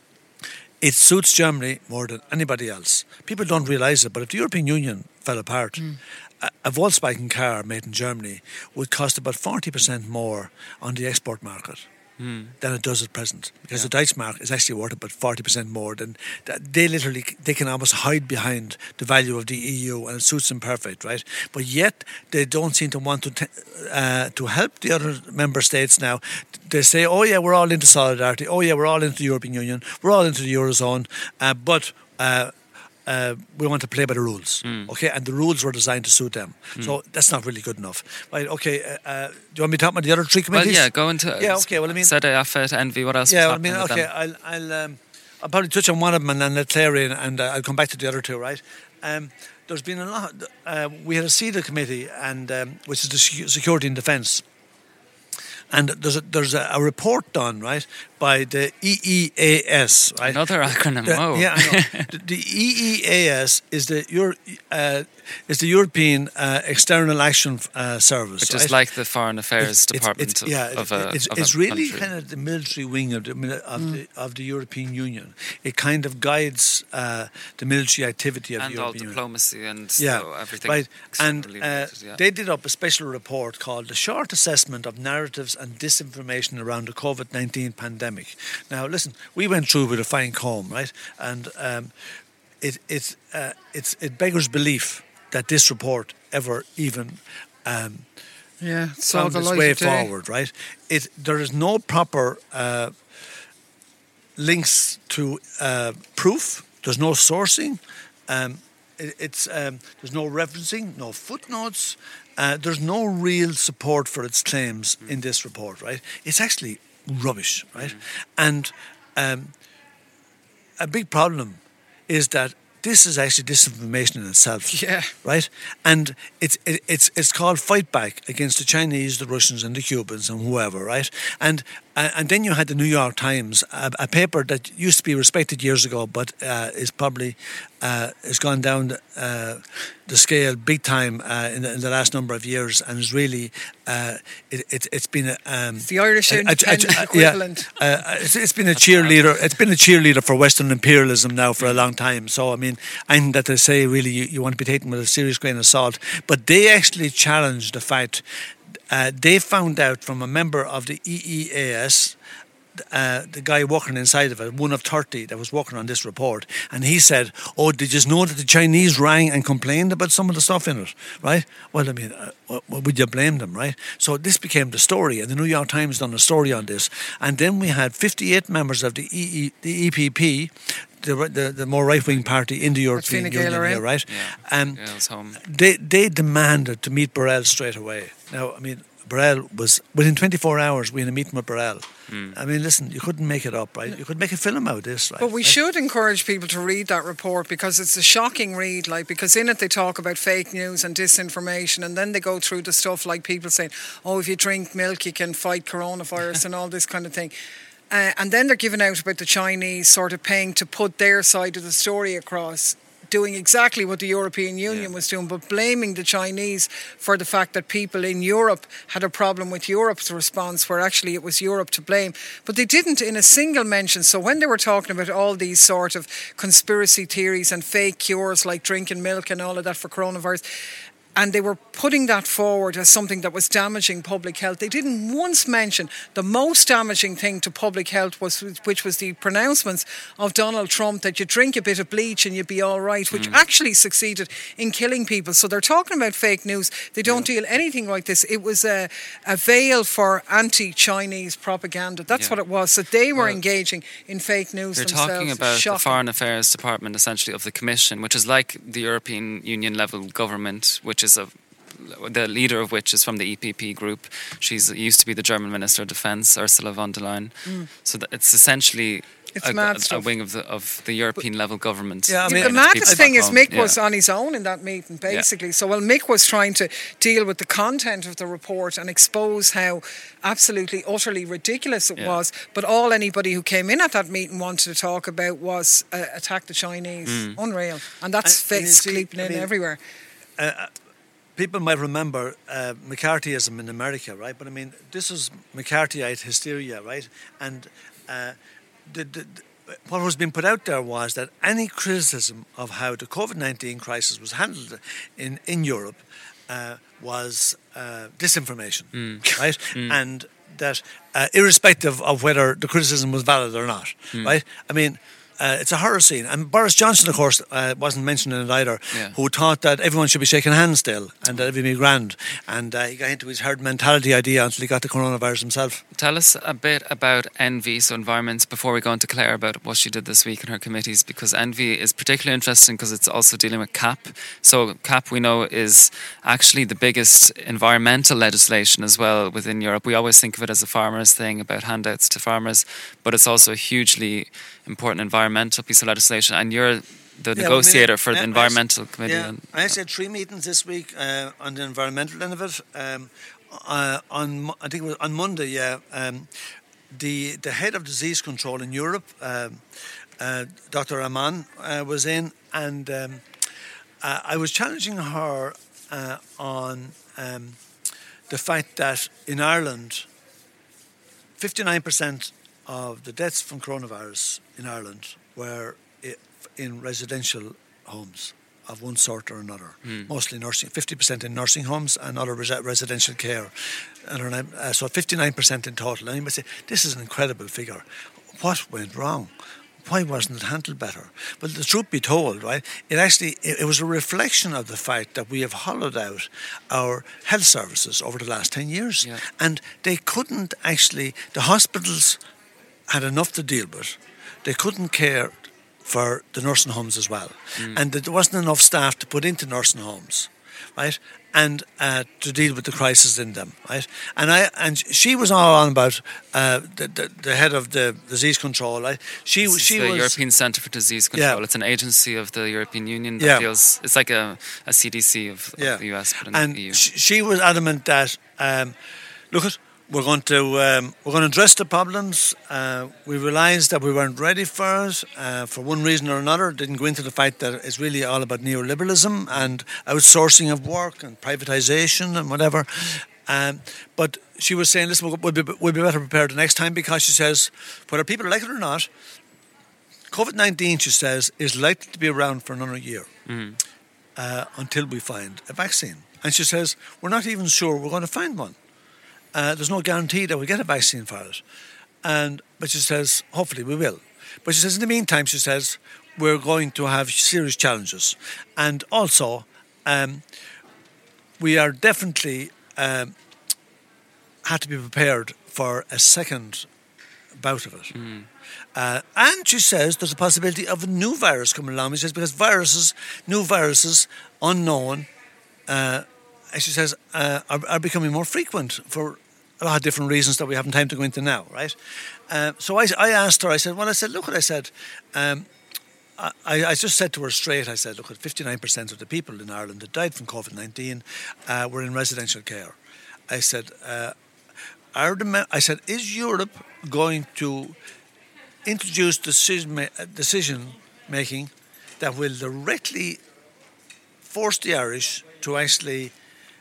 it suits Germany more than anybody else. People don't realise it, but if the European Union fell apart, mm. a, a Volkswagen car made in Germany would cost about forty percent more on the export market mm. than it does at present. Because yeah. the Deutschmark is actually worth about forty percent more than that. They literally, they can almost hide behind the value of the E U, and it suits them perfect, right? But yet they don't seem to want to t- uh, to help the other member states now. They say, oh yeah, we're all into solidarity. Oh yeah, we're all into the European Union. We're all into the Eurozone. Uh, but uh, uh, we want to play by the rules. Mm. Okay, and the rules were designed to suit them. Mm. So that's not really good enough. Right, okay, uh, uh, do you want me to talk about the other three committees? Well, yeah, go into it. Yeah, okay, well, I mean... Sede, Afet, Envy, what else yeah, was I mean, happening okay, I'll, I'll, um, I'll probably touch on one of them and then let Claire in, and uh, I'll come back to the other two, right? Um, there's been a lot... Uh, we had a SEDA committee, and um, which is the Security and Defence. And there's a, there's a, a report done, right, by the E E A S, right? Another acronym, the, oh. Yeah, I know. the, the E E A S is the Euro, uh, is the European uh, External Action uh, Service, which right? is like the Foreign Affairs it's, Department it's, of, yeah, of a it's, of it's a really country. kind of the military wing of the of, mm. the of the European Union. It kind of guides uh, the military activity of and the European all diplomacy Union. and yeah, so everything. Right, and uh, related, yeah. they did up a special report called "The Short Assessment of Narratives and Disinformation Around the COVID nineteen Pandemic." Now, listen, we went through with a fine comb, right, and um, it it uh, it's it beggars belief that this report ever even um, yeah, found its way forward, right? It there is no proper uh, links to uh, proof. There's no sourcing. Um, it, it's um, there's no referencing, no footnotes. Uh, there's no real support for its claims mm. in this report, right? It's actually rubbish, right? Mm. And um, a big problem is that this is actually disinformation in itself. Yeah. Right? And it's it, it's it's called fight back against the Chinese, the Russians and the Cubans and whoever, right? And uh, and then you had the New York Times, a, a paper that used to be respected years ago, but uh, is probably uh, has gone down the, uh, the scale big time uh, in, the, in the last number of years, and is really uh, it, it, it's been a, um, it's the Irish a, Independent a, a, equivalent. Yeah, uh, it's, it's been a cheerleader. It's been a cheerleader for Western imperialism now for a long time. So I mean, I think that they say really you, you want to be taken with a serious grain of salt. But they actually challenged the fact. Uh, they found out from a member of the E E A S, uh, the guy working inside of it, one of thirty that was working on this report, and he said, oh, did you know that the Chinese rang and complained about some of the stuff in it, right? Well, I mean, uh, what, what would you blame them, right? So this became the story, and the New York Times done a story on this, and then we had fifty-eight members of the, E E, the E P P, The, the the more right wing party in the European Union here, right? Yeah. Um, yeah, home. they they demanded to meet Borrell straight away. Now, I mean, Borrell was within twenty-four hours. We had a meeting with Borrell. Mm. I mean, listen, you couldn't make it up, right? You could make a film out of this, right? But we right? should encourage people to read that report, because it's a shocking read. Like, because in it they talk about fake news and disinformation, and then they go through the stuff like people saying, "Oh, if you drink milk, you can fight coronavirus," and all this kind of thing. Uh, and then they're giving out about the Chinese sort of paying to put their side of the story across, doing exactly what the European Union yeah. was doing, but blaming the Chinese for the fact that people in Europe had a problem with Europe's response, where actually it was Europe to blame. But they didn't in a single mention. So when they were talking about all these sort of conspiracy theories and fake cures like drinking milk and all of that for coronavirus, and they were putting that forward as something that was damaging public health, they didn't once mention the most damaging thing to public health, was which was the pronouncements of Donald Trump that you drink a bit of bleach and you'd be all right, which mm. actually succeeded in killing people. So they're talking about fake news. They don't yeah. deal anything like this. It was a, a veil for anti-Chinese propaganda. That's yeah. what it was. So they were well, engaging in fake news they're themselves. They're talking about Shocking. the Foreign Affairs Department, essentially, of the Commission, which is like the European Union level government, which is a the leader of which is from the E P P group. She's used to be the German Minister of Defence, Ursula von der Leyen. Mm. So that it's essentially it's a, mad a, a wing of the of the European but, level government. Yeah, I mean, the maddest thing is Mick yeah. was on his own in that meeting, basically. Yeah. So while Mick was trying to deal with the content of the report and expose how absolutely, utterly ridiculous it yeah. was, but all anybody who came in at that meeting wanted to talk about was uh, attack the Chinese. Mm. Unreal. And that's fake sleeping in I mean, everywhere. Uh, People might remember uh, McCarthyism in America, right? But I mean, this is McCarthyite hysteria, right? And uh, the, the, the, what was being put out there was that any criticism of how the COVID nineteen crisis was handled in, in Europe uh, was uh, disinformation, mm. right? Mm. And that uh, irrespective of whether the criticism was valid or not, mm. right? I mean, Uh, it's a horror scene. And Boris Johnson, of course, uh, wasn't mentioned in it either, yeah. who thought that everyone should be shaking hands still and that it would be grand. And uh, he got into his herd mentality idea until he got the coronavirus himself. Tell us a bit about Envy, so environments, before we go on to Claire about what she did this week in her committees, because Envy is particularly interesting because it's also dealing with C A P. So C A P, we know, is actually the biggest environmental legislation as well within Europe. We always think of it as a farmers thing, about handouts to farmers, but it's also a hugely important environmental piece of legislation, and you're the yeah, negotiator well, I mean, for the I, environmental I, committee. Yeah, I actually had three meetings this week uh, on the environmental end of it. Um, uh, on I think it was on Monday. Yeah, um, the the head of disease control in Europe, uh, uh, Doctor Aman, uh, was in, and um, uh, I was challenging her uh, on um, the fact that in Ireland, fifty-nine percent of the deaths from coronavirus in Ireland were in residential homes of one sort or another, mm. mostly nursing, fifty percent in nursing homes and other res- residential care. And uh, so fifty-nine percent in total. And you might say, this is an incredible figure. What went wrong? Why wasn't it handled better? But the truth be told, right, it actually, it, it was a reflection of the fact that we have hollowed out our health services over the last ten years. Yeah. And they couldn't actually, the hospitals had enough to deal with. They couldn't care for the nursing homes as well. Mm. And there wasn't enough staff to put into nursing homes, right? and uh, to deal with the crisis in them, right? And I and she was all on about uh, the, the the head of the disease control. Right? She This is she the was European Centre for Disease Control. Yeah. It's an agency of the European Union that Yeah. deals. It's like a, a C D C of, of yeah, the U S, but in and the E U. she, she was adamant that um, look at. We're going to um, we're going to address the problems. Uh, we realised that we weren't ready for it uh, for one reason or another. Didn't go into the fact that it's really all about neoliberalism and outsourcing of work and privatisation and whatever. Um, but she was saying, listen, we'll be, we'll be better prepared the next time, because she says, whether people like it or not, COVID nineteen, she says, is likely to be around for another year Mm. uh, until we find a vaccine. And she says, we're not even sure we're going to find one. Uh, there's no guarantee that we get a vaccine for it. And but she says, hopefully we will. But she says, in the meantime, she says, we're going to have serious challenges. And also, um, we are definitely um, had to be prepared for a second bout of it. Mm. Uh, and she says there's a possibility of a new virus coming along. She says, because viruses, new viruses, unknown, uh, and she says, uh, are, are becoming more frequent for a lot of different reasons that we haven't time to go into now, right? Uh, so I, I asked her, I said, well, I said, look what I said. Um, I, I just said to her straight, I said, look, fifty-nine percent of the people in Ireland that died from COVID nineteen uh, were in residential care. I said, uh, are the, I said, is Europe going to introduce decision, ma- decision making that will directly force the Irish to actually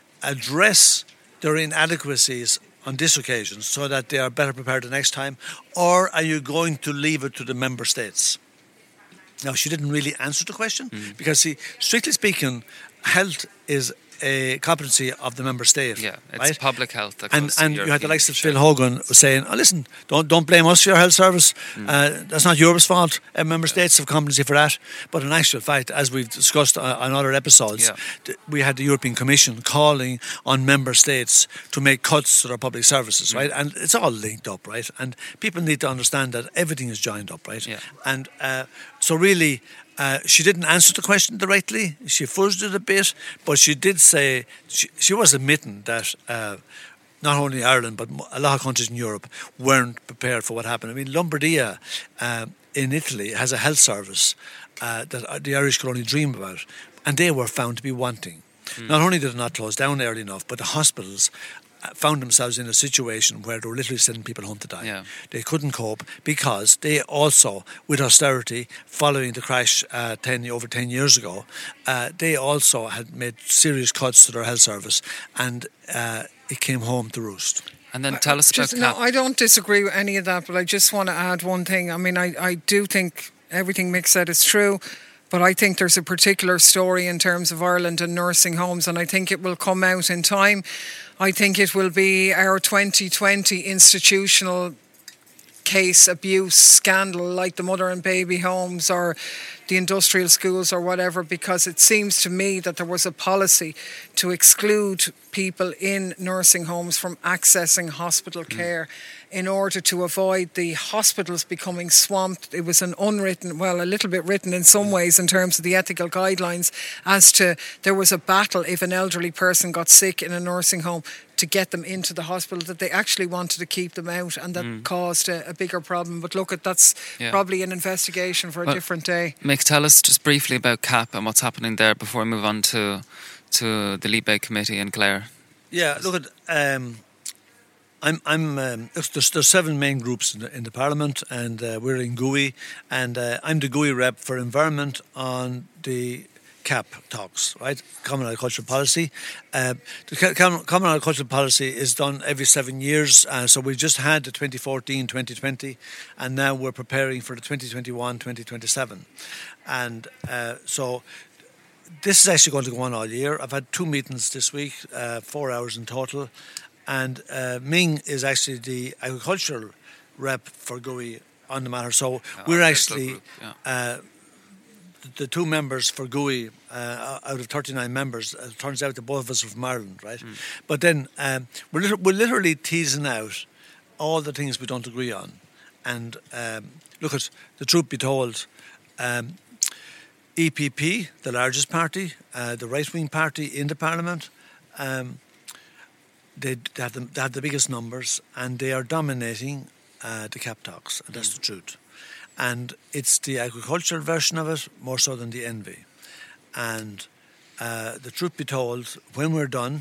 address their inadequacies on this occasion so that they are better prepared the next time? Or are you going to leave it to the member states? Now, she didn't really answer the question mm. because, see, strictly speaking, health is a competency of the member state. Yeah, it's right? public health. That and goes to and you had the European likes of share. Phil Hogan saying, oh, listen, don't don't blame us for your health service. Mm. Uh, that's not Europe's fault. Uh, member states have competency for that. But in actual fact, as we've discussed uh, on other episodes, Yeah. th- we had the European Commission calling on member states to make cuts to their public services, Mm. right? And it's all linked up, right? And people need to understand that everything is joined up, right? Yeah. And uh, so really... Uh, she didn't answer the question directly. She fuzzed it a bit, but she did say she, she was admitting that uh, not only Ireland but a lot of countries in Europe weren't prepared for what happened. I mean, Lombardia uh, in Italy has a health service uh, that the Irish could only dream about, and they were found to be wanting. Mm. Not only did it not close down early enough, but the hospitals found themselves in a situation where they were literally sending people home to die. Yeah. They couldn't cope because they also, with austerity, following the crash uh, ten over ten years ago, uh, they also had made serious cuts to their health service, and uh, it came home to roost. And then tell us Just, about no, CAP. I don't disagree with any of that, but I just want to add one thing. I mean, I, I do think everything Mick said is true, but I think there's a particular story in terms of Ireland and nursing homes, and I think it will come out in time. I think it will be our twenty twenty institutional case abuse scandal, like the mother and baby homes or the industrial schools or whatever, because it seems to me that there was a policy to exclude people in nursing homes from accessing hospital care mm. in order to avoid the hospitals becoming swamped. It was an unwritten, well, a little bit written in some ways in terms of the ethical guidelines as to there was a battle if an elderly person got sick in a nursing home to get them into the hospital, that they actually wanted to keep them out, and that mm. caused a, a bigger problem. But look, at that's yeah. probably an investigation for a well, different day. Mick, tell us just briefly about CAP and what's happening there before we move on to to the Libe Committee in Clare. Yeah, look at um, I'm I'm um, there's, there's seven main groups in the, in the Parliament, and uh, we're in G U I, and uh, I'm the G U I rep for environment on the CAP talks, right? Common Agricultural Policy. Uh, the Common Agricultural Policy is done every seven years. Uh, so we just had the twenty fourteen twenty twenty, and now we're preparing for the twenty twenty-one twenty twenty-seven. And uh, so this is actually going to go on all year. I've had two meetings this week, uh, four hours in total. And uh, Ming is actually the agricultural rep for G U I on the matter. So oh, we're actually... Yeah. Uh, the two members for G U I uh, out of thirty-nine members, uh, it turns out that both of us are from Ireland, right? Mm. But then um, we're, lit- we're literally teasing out all the things we don't agree on. And um, look, at the truth be told, um, E P P, the largest party, uh, the right-wing party in the Parliament, um, they, they, have the, they have the biggest numbers, and they are dominating uh, the cap talks, and that's mm. the truth. And it's the agricultural version of it more so than the envy. And uh, the truth be told, when we're done,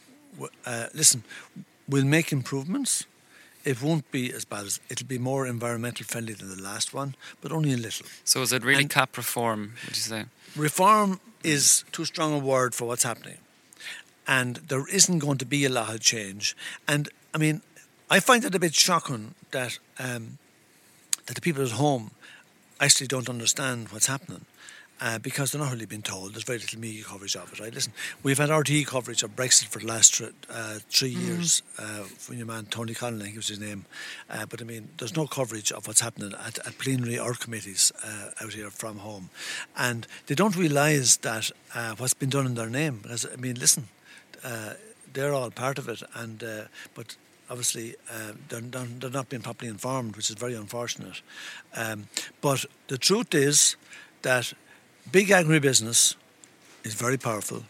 uh, listen, we'll make improvements. It won't be as bad as, it'll be more environmental friendly than the last one, but only a little. So is it really and cap reform, would you say? Reform is too strong a word for what's happening. And there isn't going to be a lot of change. And, I mean, I find it a bit shocking that um, that the people at home actually don't understand what's happening. Uh, because they're not really being told. There's very little media coverage of it, right? Listen, we've had R T E coverage of Brexit for the last tr- uh, three mm-hmm. years uh, from your man Tony Collin, I think was his name. Uh, but I mean, there's no coverage of what's happening at, at plenary or committees uh, out here from home. And they don't realise that uh, what's been done in their name. Because, I mean, listen, uh, they're all part of it. And uh, But obviously, uh, they're, they're not being properly informed, which is very unfortunate. Um, but the truth is that big agribusiness is very powerful,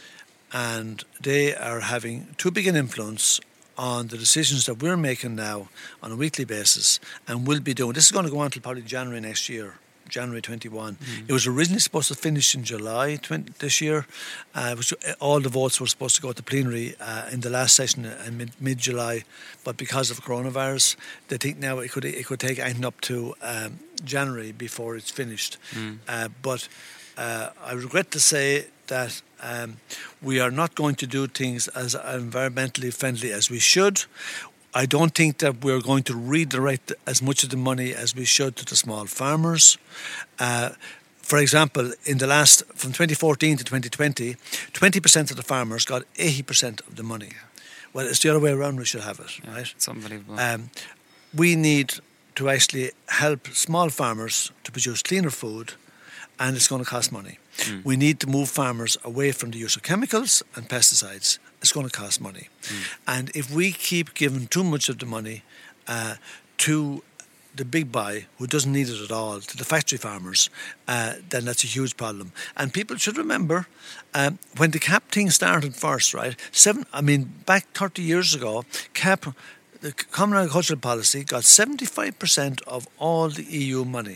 and they are having too big an influence on the decisions that we're making now on a weekly basis, and will be doing. This is going to go on until probably January next year, January twenty-one. Mm. It was originally supposed to finish in July twenty, this year. Uh, which, all the votes were supposed to go to plenary uh, in the last session in mid, mid-July, but because of coronavirus, they think now it could it could take anything up to um, January before it's finished. Mm. Uh, but uh, I regret to say that um, we are not going to do things as environmentally friendly as we should. I don't think that we're going to redirect as much of the money as we should to the small farmers. Uh, for example, in the last, from twenty fourteen to twenty twenty, twenty percent of the farmers got eighty percent of the money. Well, it's the other way around we should have it, yeah, right? It's unbelievable. Um, we need to actually help small farmers to produce cleaner food, and it's going to cost money. Mm. We need to move farmers away from the use of chemicals and pesticides. It's going to cost money. Mm. And if we keep giving too much of the money uh, to the big buy, who doesn't need it at all, to the factory farmers, uh, then that's a huge problem. And people should remember, um, when the C A P thing started first, right, seven, I mean, back thirty years ago, C A P, the Common Agricultural Policy, got seventy-five percent of all the E U money.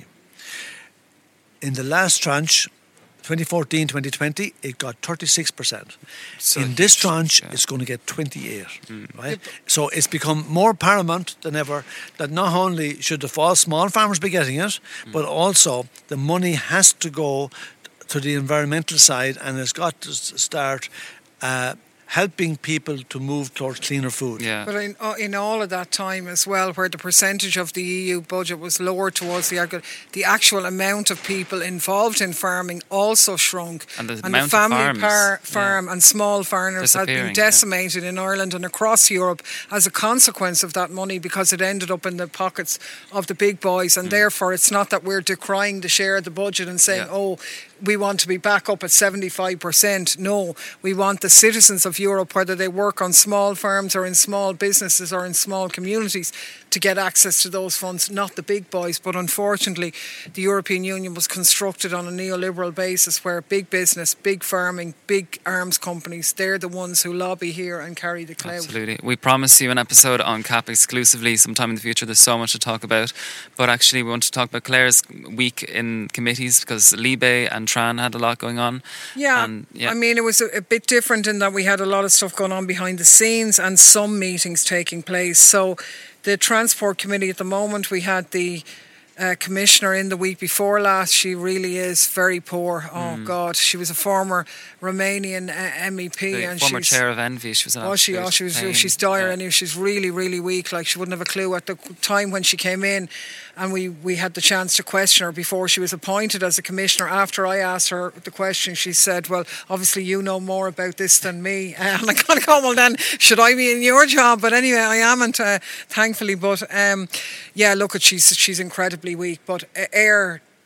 In the last tranche, twenty fourteen twenty twenty, it got thirty-six percent. So in this tranche, yeah. it's going to get twenty-eight, mm. right? So it's become more paramount than ever that not only should the small farmers be getting it, mm. but also the money has to go to the environmental side, and it's got to start uh, helping people to move towards cleaner food. Yeah. But in, uh, in all of that time as well, where the percentage of the E U budget was lower towards the agri- the actual amount of people involved in farming also shrunk. And the, and amount the family of farms, par- farm yeah. and small farmers had been decimated yeah. in Ireland and across Europe as a consequence of that money, because it ended up in the pockets of the big boys. And mm. therefore, it's not that we're decrying the share of the budget and saying, yeah. oh, we want to be back up at seventy-five percent. No, we want the citizens of Europe, whether they work on small farms or in small businesses or in small communities, to get access to those funds, not the big boys. But unfortunately, the European Union was constructed on a neoliberal basis where big business, big farming, big arms companies, they're the ones who lobby here and carry the clout. Absolutely. We promise you an episode on C A P exclusively sometime in the future. There's so much to talk about. But actually, we want to talk about Claire's week in committees, because Libe and Tran had a lot going on. Yeah, and, yeah. I mean, it was a, a bit different in that we had a lot of stuff going on behind the scenes and some meetings taking place. So the Transport Committee at the moment, we had the uh, Commissioner in the week before last. She really is very poor. Oh, mm. God. She was a former Romanian uh, M E P. The and former she's, chair of Envy. She was an oh, she, oh, she was, she's dire, yeah. and she's really, really weak. Like, she wouldn't have a clue at the time when she came in. And we, we had the chance to question her before she was appointed as a commissioner. After I asked her the question, she said, well, obviously you know more about this than me. Uh, and I kind of go, well then, should I be in your job? But anyway, I amn't, uh, thankfully. But um, yeah, look, at she's she's incredibly weak. But uh, Air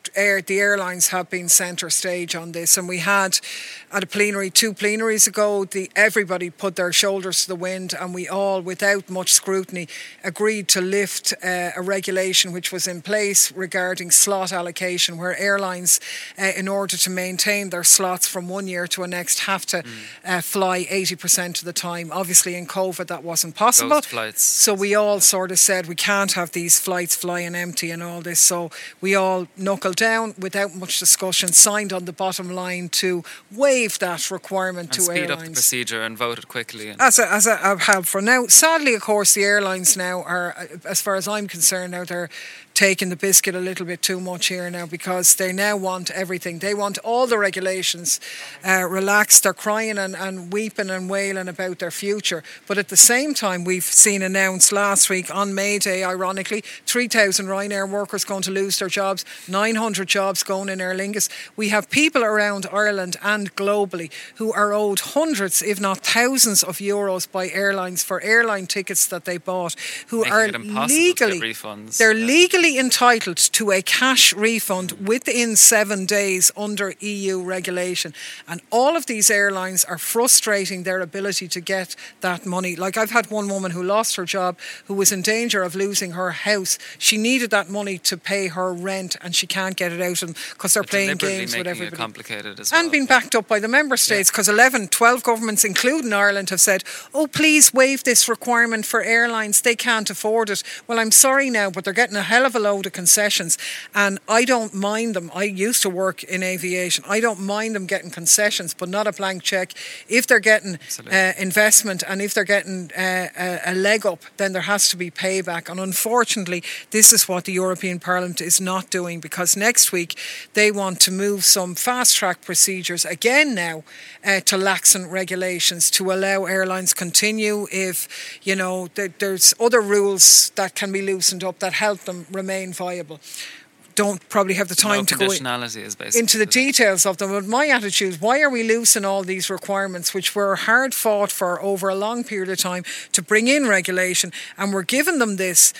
air, the airlines have been centre stage on this, and we had at a plenary two plenaries ago, the everybody put their shoulders to the wind, and we all, without much scrutiny, agreed to lift uh, a regulation which was in place regarding slot allocation, where airlines, uh, in order to maintain their slots from one year to the next, have to mm. uh, fly eighty percent of the time. Obviously, in COVID, that wasn't possible. Ghost flights. So we all sort of said we can't have these flights flying empty and all this. So we all knuckled down without much discussion, signed on the bottom line to waive that requirement and to speed airlines. up the procedure and voted quickly. And as a, as a, a help for now. Sadly, of course, the airlines now are, as far as I'm concerned, now they're taking the biscuit a little bit too much here now, because they now want everything. They want all the regulations uh, relaxed. They're crying and, and weeping and wailing about their future. But at the same time, we've seen announced last week on May Day, ironically, three thousand Ryanair workers going to lose their jobs, nine hundred jobs going in Aer Lingus. We have people around Ireland and globally who are owed hundreds, if not thousands of euros by airlines for airline tickets that they bought, who Making are it impossible legally, to get refunds. they're yeah. legally entitled to a cash refund within seven days under E U regulation. And all of these airlines are frustrating their ability to get that money. Like, I've had one woman who lost her job, who was in danger of losing her house. She needed that money to pay her rent, and she can't get it out because they're but playing games with making everybody. It complicated as and well. being backed up by the member states, because yeah. eleven, twelve governments, including Ireland, have said, oh, please waive this requirement for airlines. They can't afford it. Well, I'm sorry now, but they're getting a hell of a load of concessions, and I don't mind them. I used to work in aviation. I don't mind them getting concessions, but not a blank cheque. If they're getting uh, investment, and if they're getting uh, a, a leg up, then there has to be payback. And unfortunately, this is what the European Parliament is not doing, because next week they want to move some fast-track procedures again now uh, to laxen regulations to allow airlines continue if, you know, there, there's other rules that can be loosened up that help them remain viable. Don't probably have the time no to go in, is basically into the details of them. But my attitude, why are we loosening all these requirements which were hard fought for over a long period of time to bring in regulation, and we're giving them this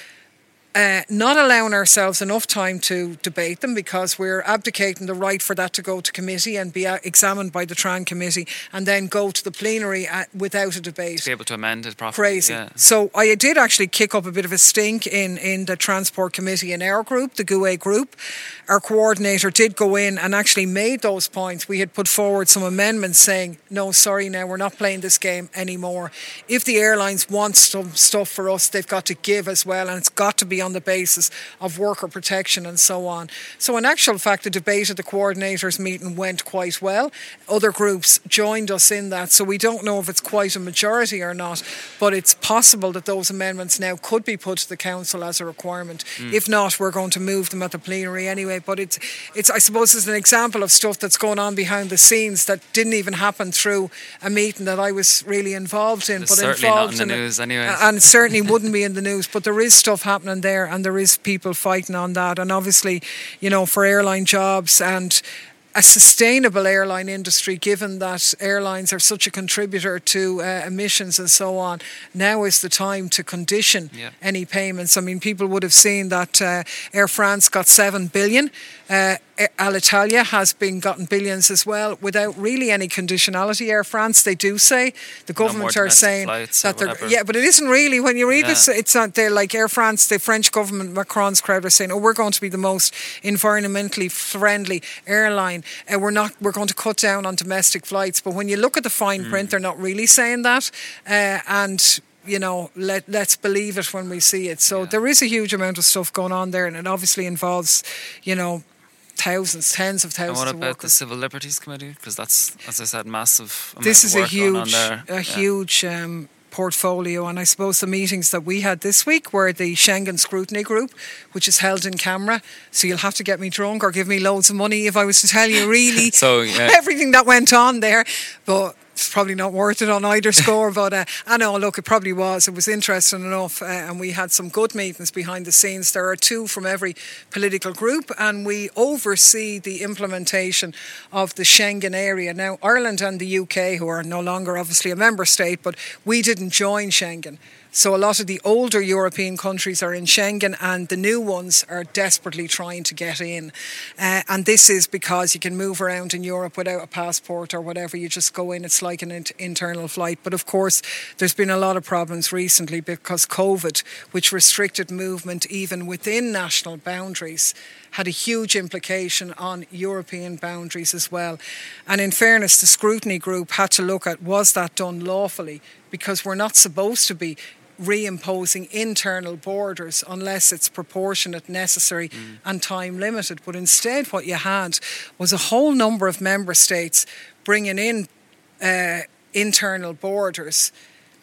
Uh, not allowing ourselves enough time to debate them, because we're abdicating the right for that to go to committee and be examined by the Tran committee and then go to the plenary at, without a debate. To be able to amend it properly. Crazy. Yeah. So I did actually kick up a bit of a stink in, in the Transport Committee in our group, the G U E group. Our coordinator did go in and actually made those points. We had put forward some amendments saying, no, sorry now, we're not playing this game anymore. If the airlines want some stuff for us, they've got to give as well, and it's got to be on the basis of worker protection and so on. So in actual fact, the debate at the coordinators meeting went quite well. Other groups joined us in that, so we don't know if it's quite a majority or not, but it's possible that those amendments now could be put to the council as a requirement. Mm. If not, we're going to move them at the plenary anyway. But it's, it's I suppose it's an example of stuff that's going on behind the scenes that didn't even happen through a meeting that I was really involved in. It's but certainly involved not in the in news it, anyway. and it certainly wouldn't be in the news. But there is stuff happening there, and there is people fighting on that. And obviously, you know, for airline jobs and a sustainable airline industry, given that airlines are such a contributor to uh, emissions and so on, now is the time to condition yeah. any payments. I mean, people would have seen that uh, Air France got seven billion. Uh, Alitalia has been gotten billions as well without really any conditionality. Air France, they do say, the government no are saying that they're whatever. yeah, but it isn't really. When you read yeah. this, it's not. They're like Air France, the French government, Macron's crowd are saying, "Oh, we're going to be the most environmentally friendly airline. Uh, we're not. We're going to cut down on domestic flights." But when you look at the fine mm. print, they're not really saying that, uh, and. You know, let, let's believe it when we see it. So yeah. there is a huge amount of stuff going on there, and it obviously involves, you know, thousands, tens of thousands. And what of about workers. the Civil Liberties Committee? Because that's, as I said, massive. This is of a work huge, on there. a yeah. huge um, portfolio, and I suppose the meetings that we had this week were the Schengen Scrutiny Group, which is held in camera. So you'll have to get me drunk or give me loads of money if I was to tell you really so, yeah. everything that went on there, but. It's probably not worth it on either score, but uh, I know, look, it probably was. It was interesting enough, uh, and we had some good meetings behind the scenes. There are two from every political group, and we oversee the implementation of the Schengen area. Now, Ireland and the U K, who are no longer obviously a member state, but we didn't join Schengen. So a lot of the older European countries are in Schengen, and the new ones are desperately trying to get in. Uh, and this is because you can move around in Europe without a passport or whatever. You just go in. It's like an in- internal flight. But of course, there's been a lot of problems recently because COVID, which restricted movement even within national boundaries, had a huge implication on European boundaries as well. And in fairness, the scrutiny group had to look at, was that done lawfully? Because we're not supposed to be reimposing internal borders unless it's proportionate, necessary mm. and time limited. But instead what you had was a whole number of member states bringing in uh, internal borders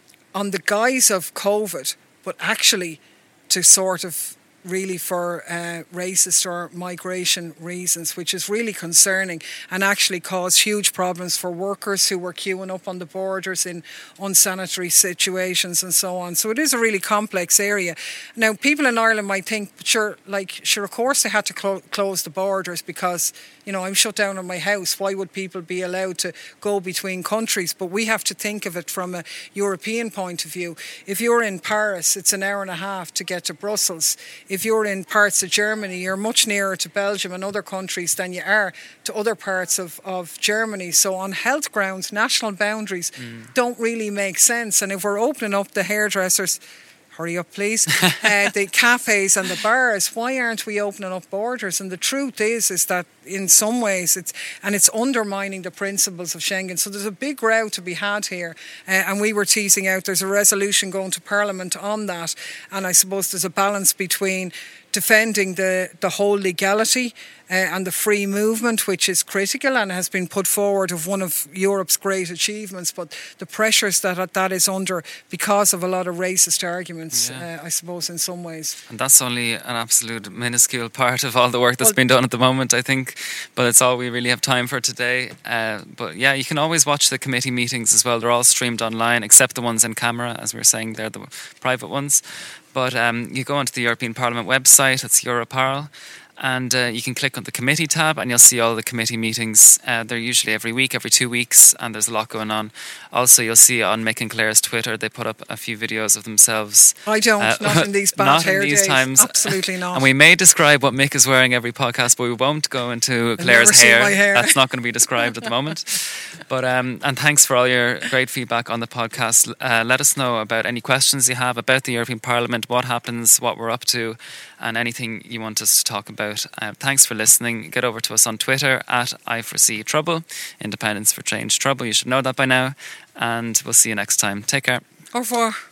on the guise of COVID, but actually to sort of really for uh, racist or migration reasons, which is really concerning and actually caused huge problems for workers who were queuing up on the borders in unsanitary situations and so on. So it is a really complex area. Now, people in Ireland might think, sure, like, sure, of course they had to clo- close the borders because, you know, I'm shut down in my house. Why would people be allowed to go between countries? But we have to think of it from a European point of view. If you're in Paris, it's an hour and a half to get to Brussels. If you're in parts of Germany, you're much nearer to Belgium and other countries than you are to other parts of, of Germany. So on health grounds, national boundaries mm. don't really make sense. And if we're opening up the hairdressers, hurry up please, uh, the cafes and the bars, why aren't we opening up borders? And the truth is, is that in some ways it's, and it's undermining the principles of Schengen. So there's a big row to be had here. Uh, and we were teasing out, there's a resolution going to Parliament on that. And I suppose there's a balance between defending the, the whole legality uh, and the free movement, which is critical and has been put forward of one of Europe's great achievements, but the pressures that that is under because of a lot of racist arguments, yeah. uh, I suppose, in some ways. And that's only an absolute minuscule part of all the work that's well, been done at the moment, I think, but it's all we really have time for today. Uh, but yeah, you can always watch the committee meetings as well. They're all streamed online, except the ones in camera, as we were saying, they're the private ones. But um, you go onto the European Parliament website, it's Europarl, and uh, you can click on the committee tab and you'll see all the committee meetings. Uh, they're usually every week, every two weeks, and there's a lot going on. Also, you'll see on Mick and Claire's Twitter, they put up a few videos of themselves. I don't, uh, not in these bad not hair in these days. times. Absolutely not. And we may describe what Mick is wearing every podcast, but we won't go into I've Claire's hair. My hair. That's not going to be described at the moment. But um, and thanks for all your great feedback on the podcast. Uh, let us know about any questions you have about the European Parliament, what happens, what we're up to, and anything you want us to talk about. Uh, thanks for listening. Get over to us on Twitter at I foresee Trouble, Independence for Change Trouble. You should know that by now. And we'll see you next time. Take care. Au revoir.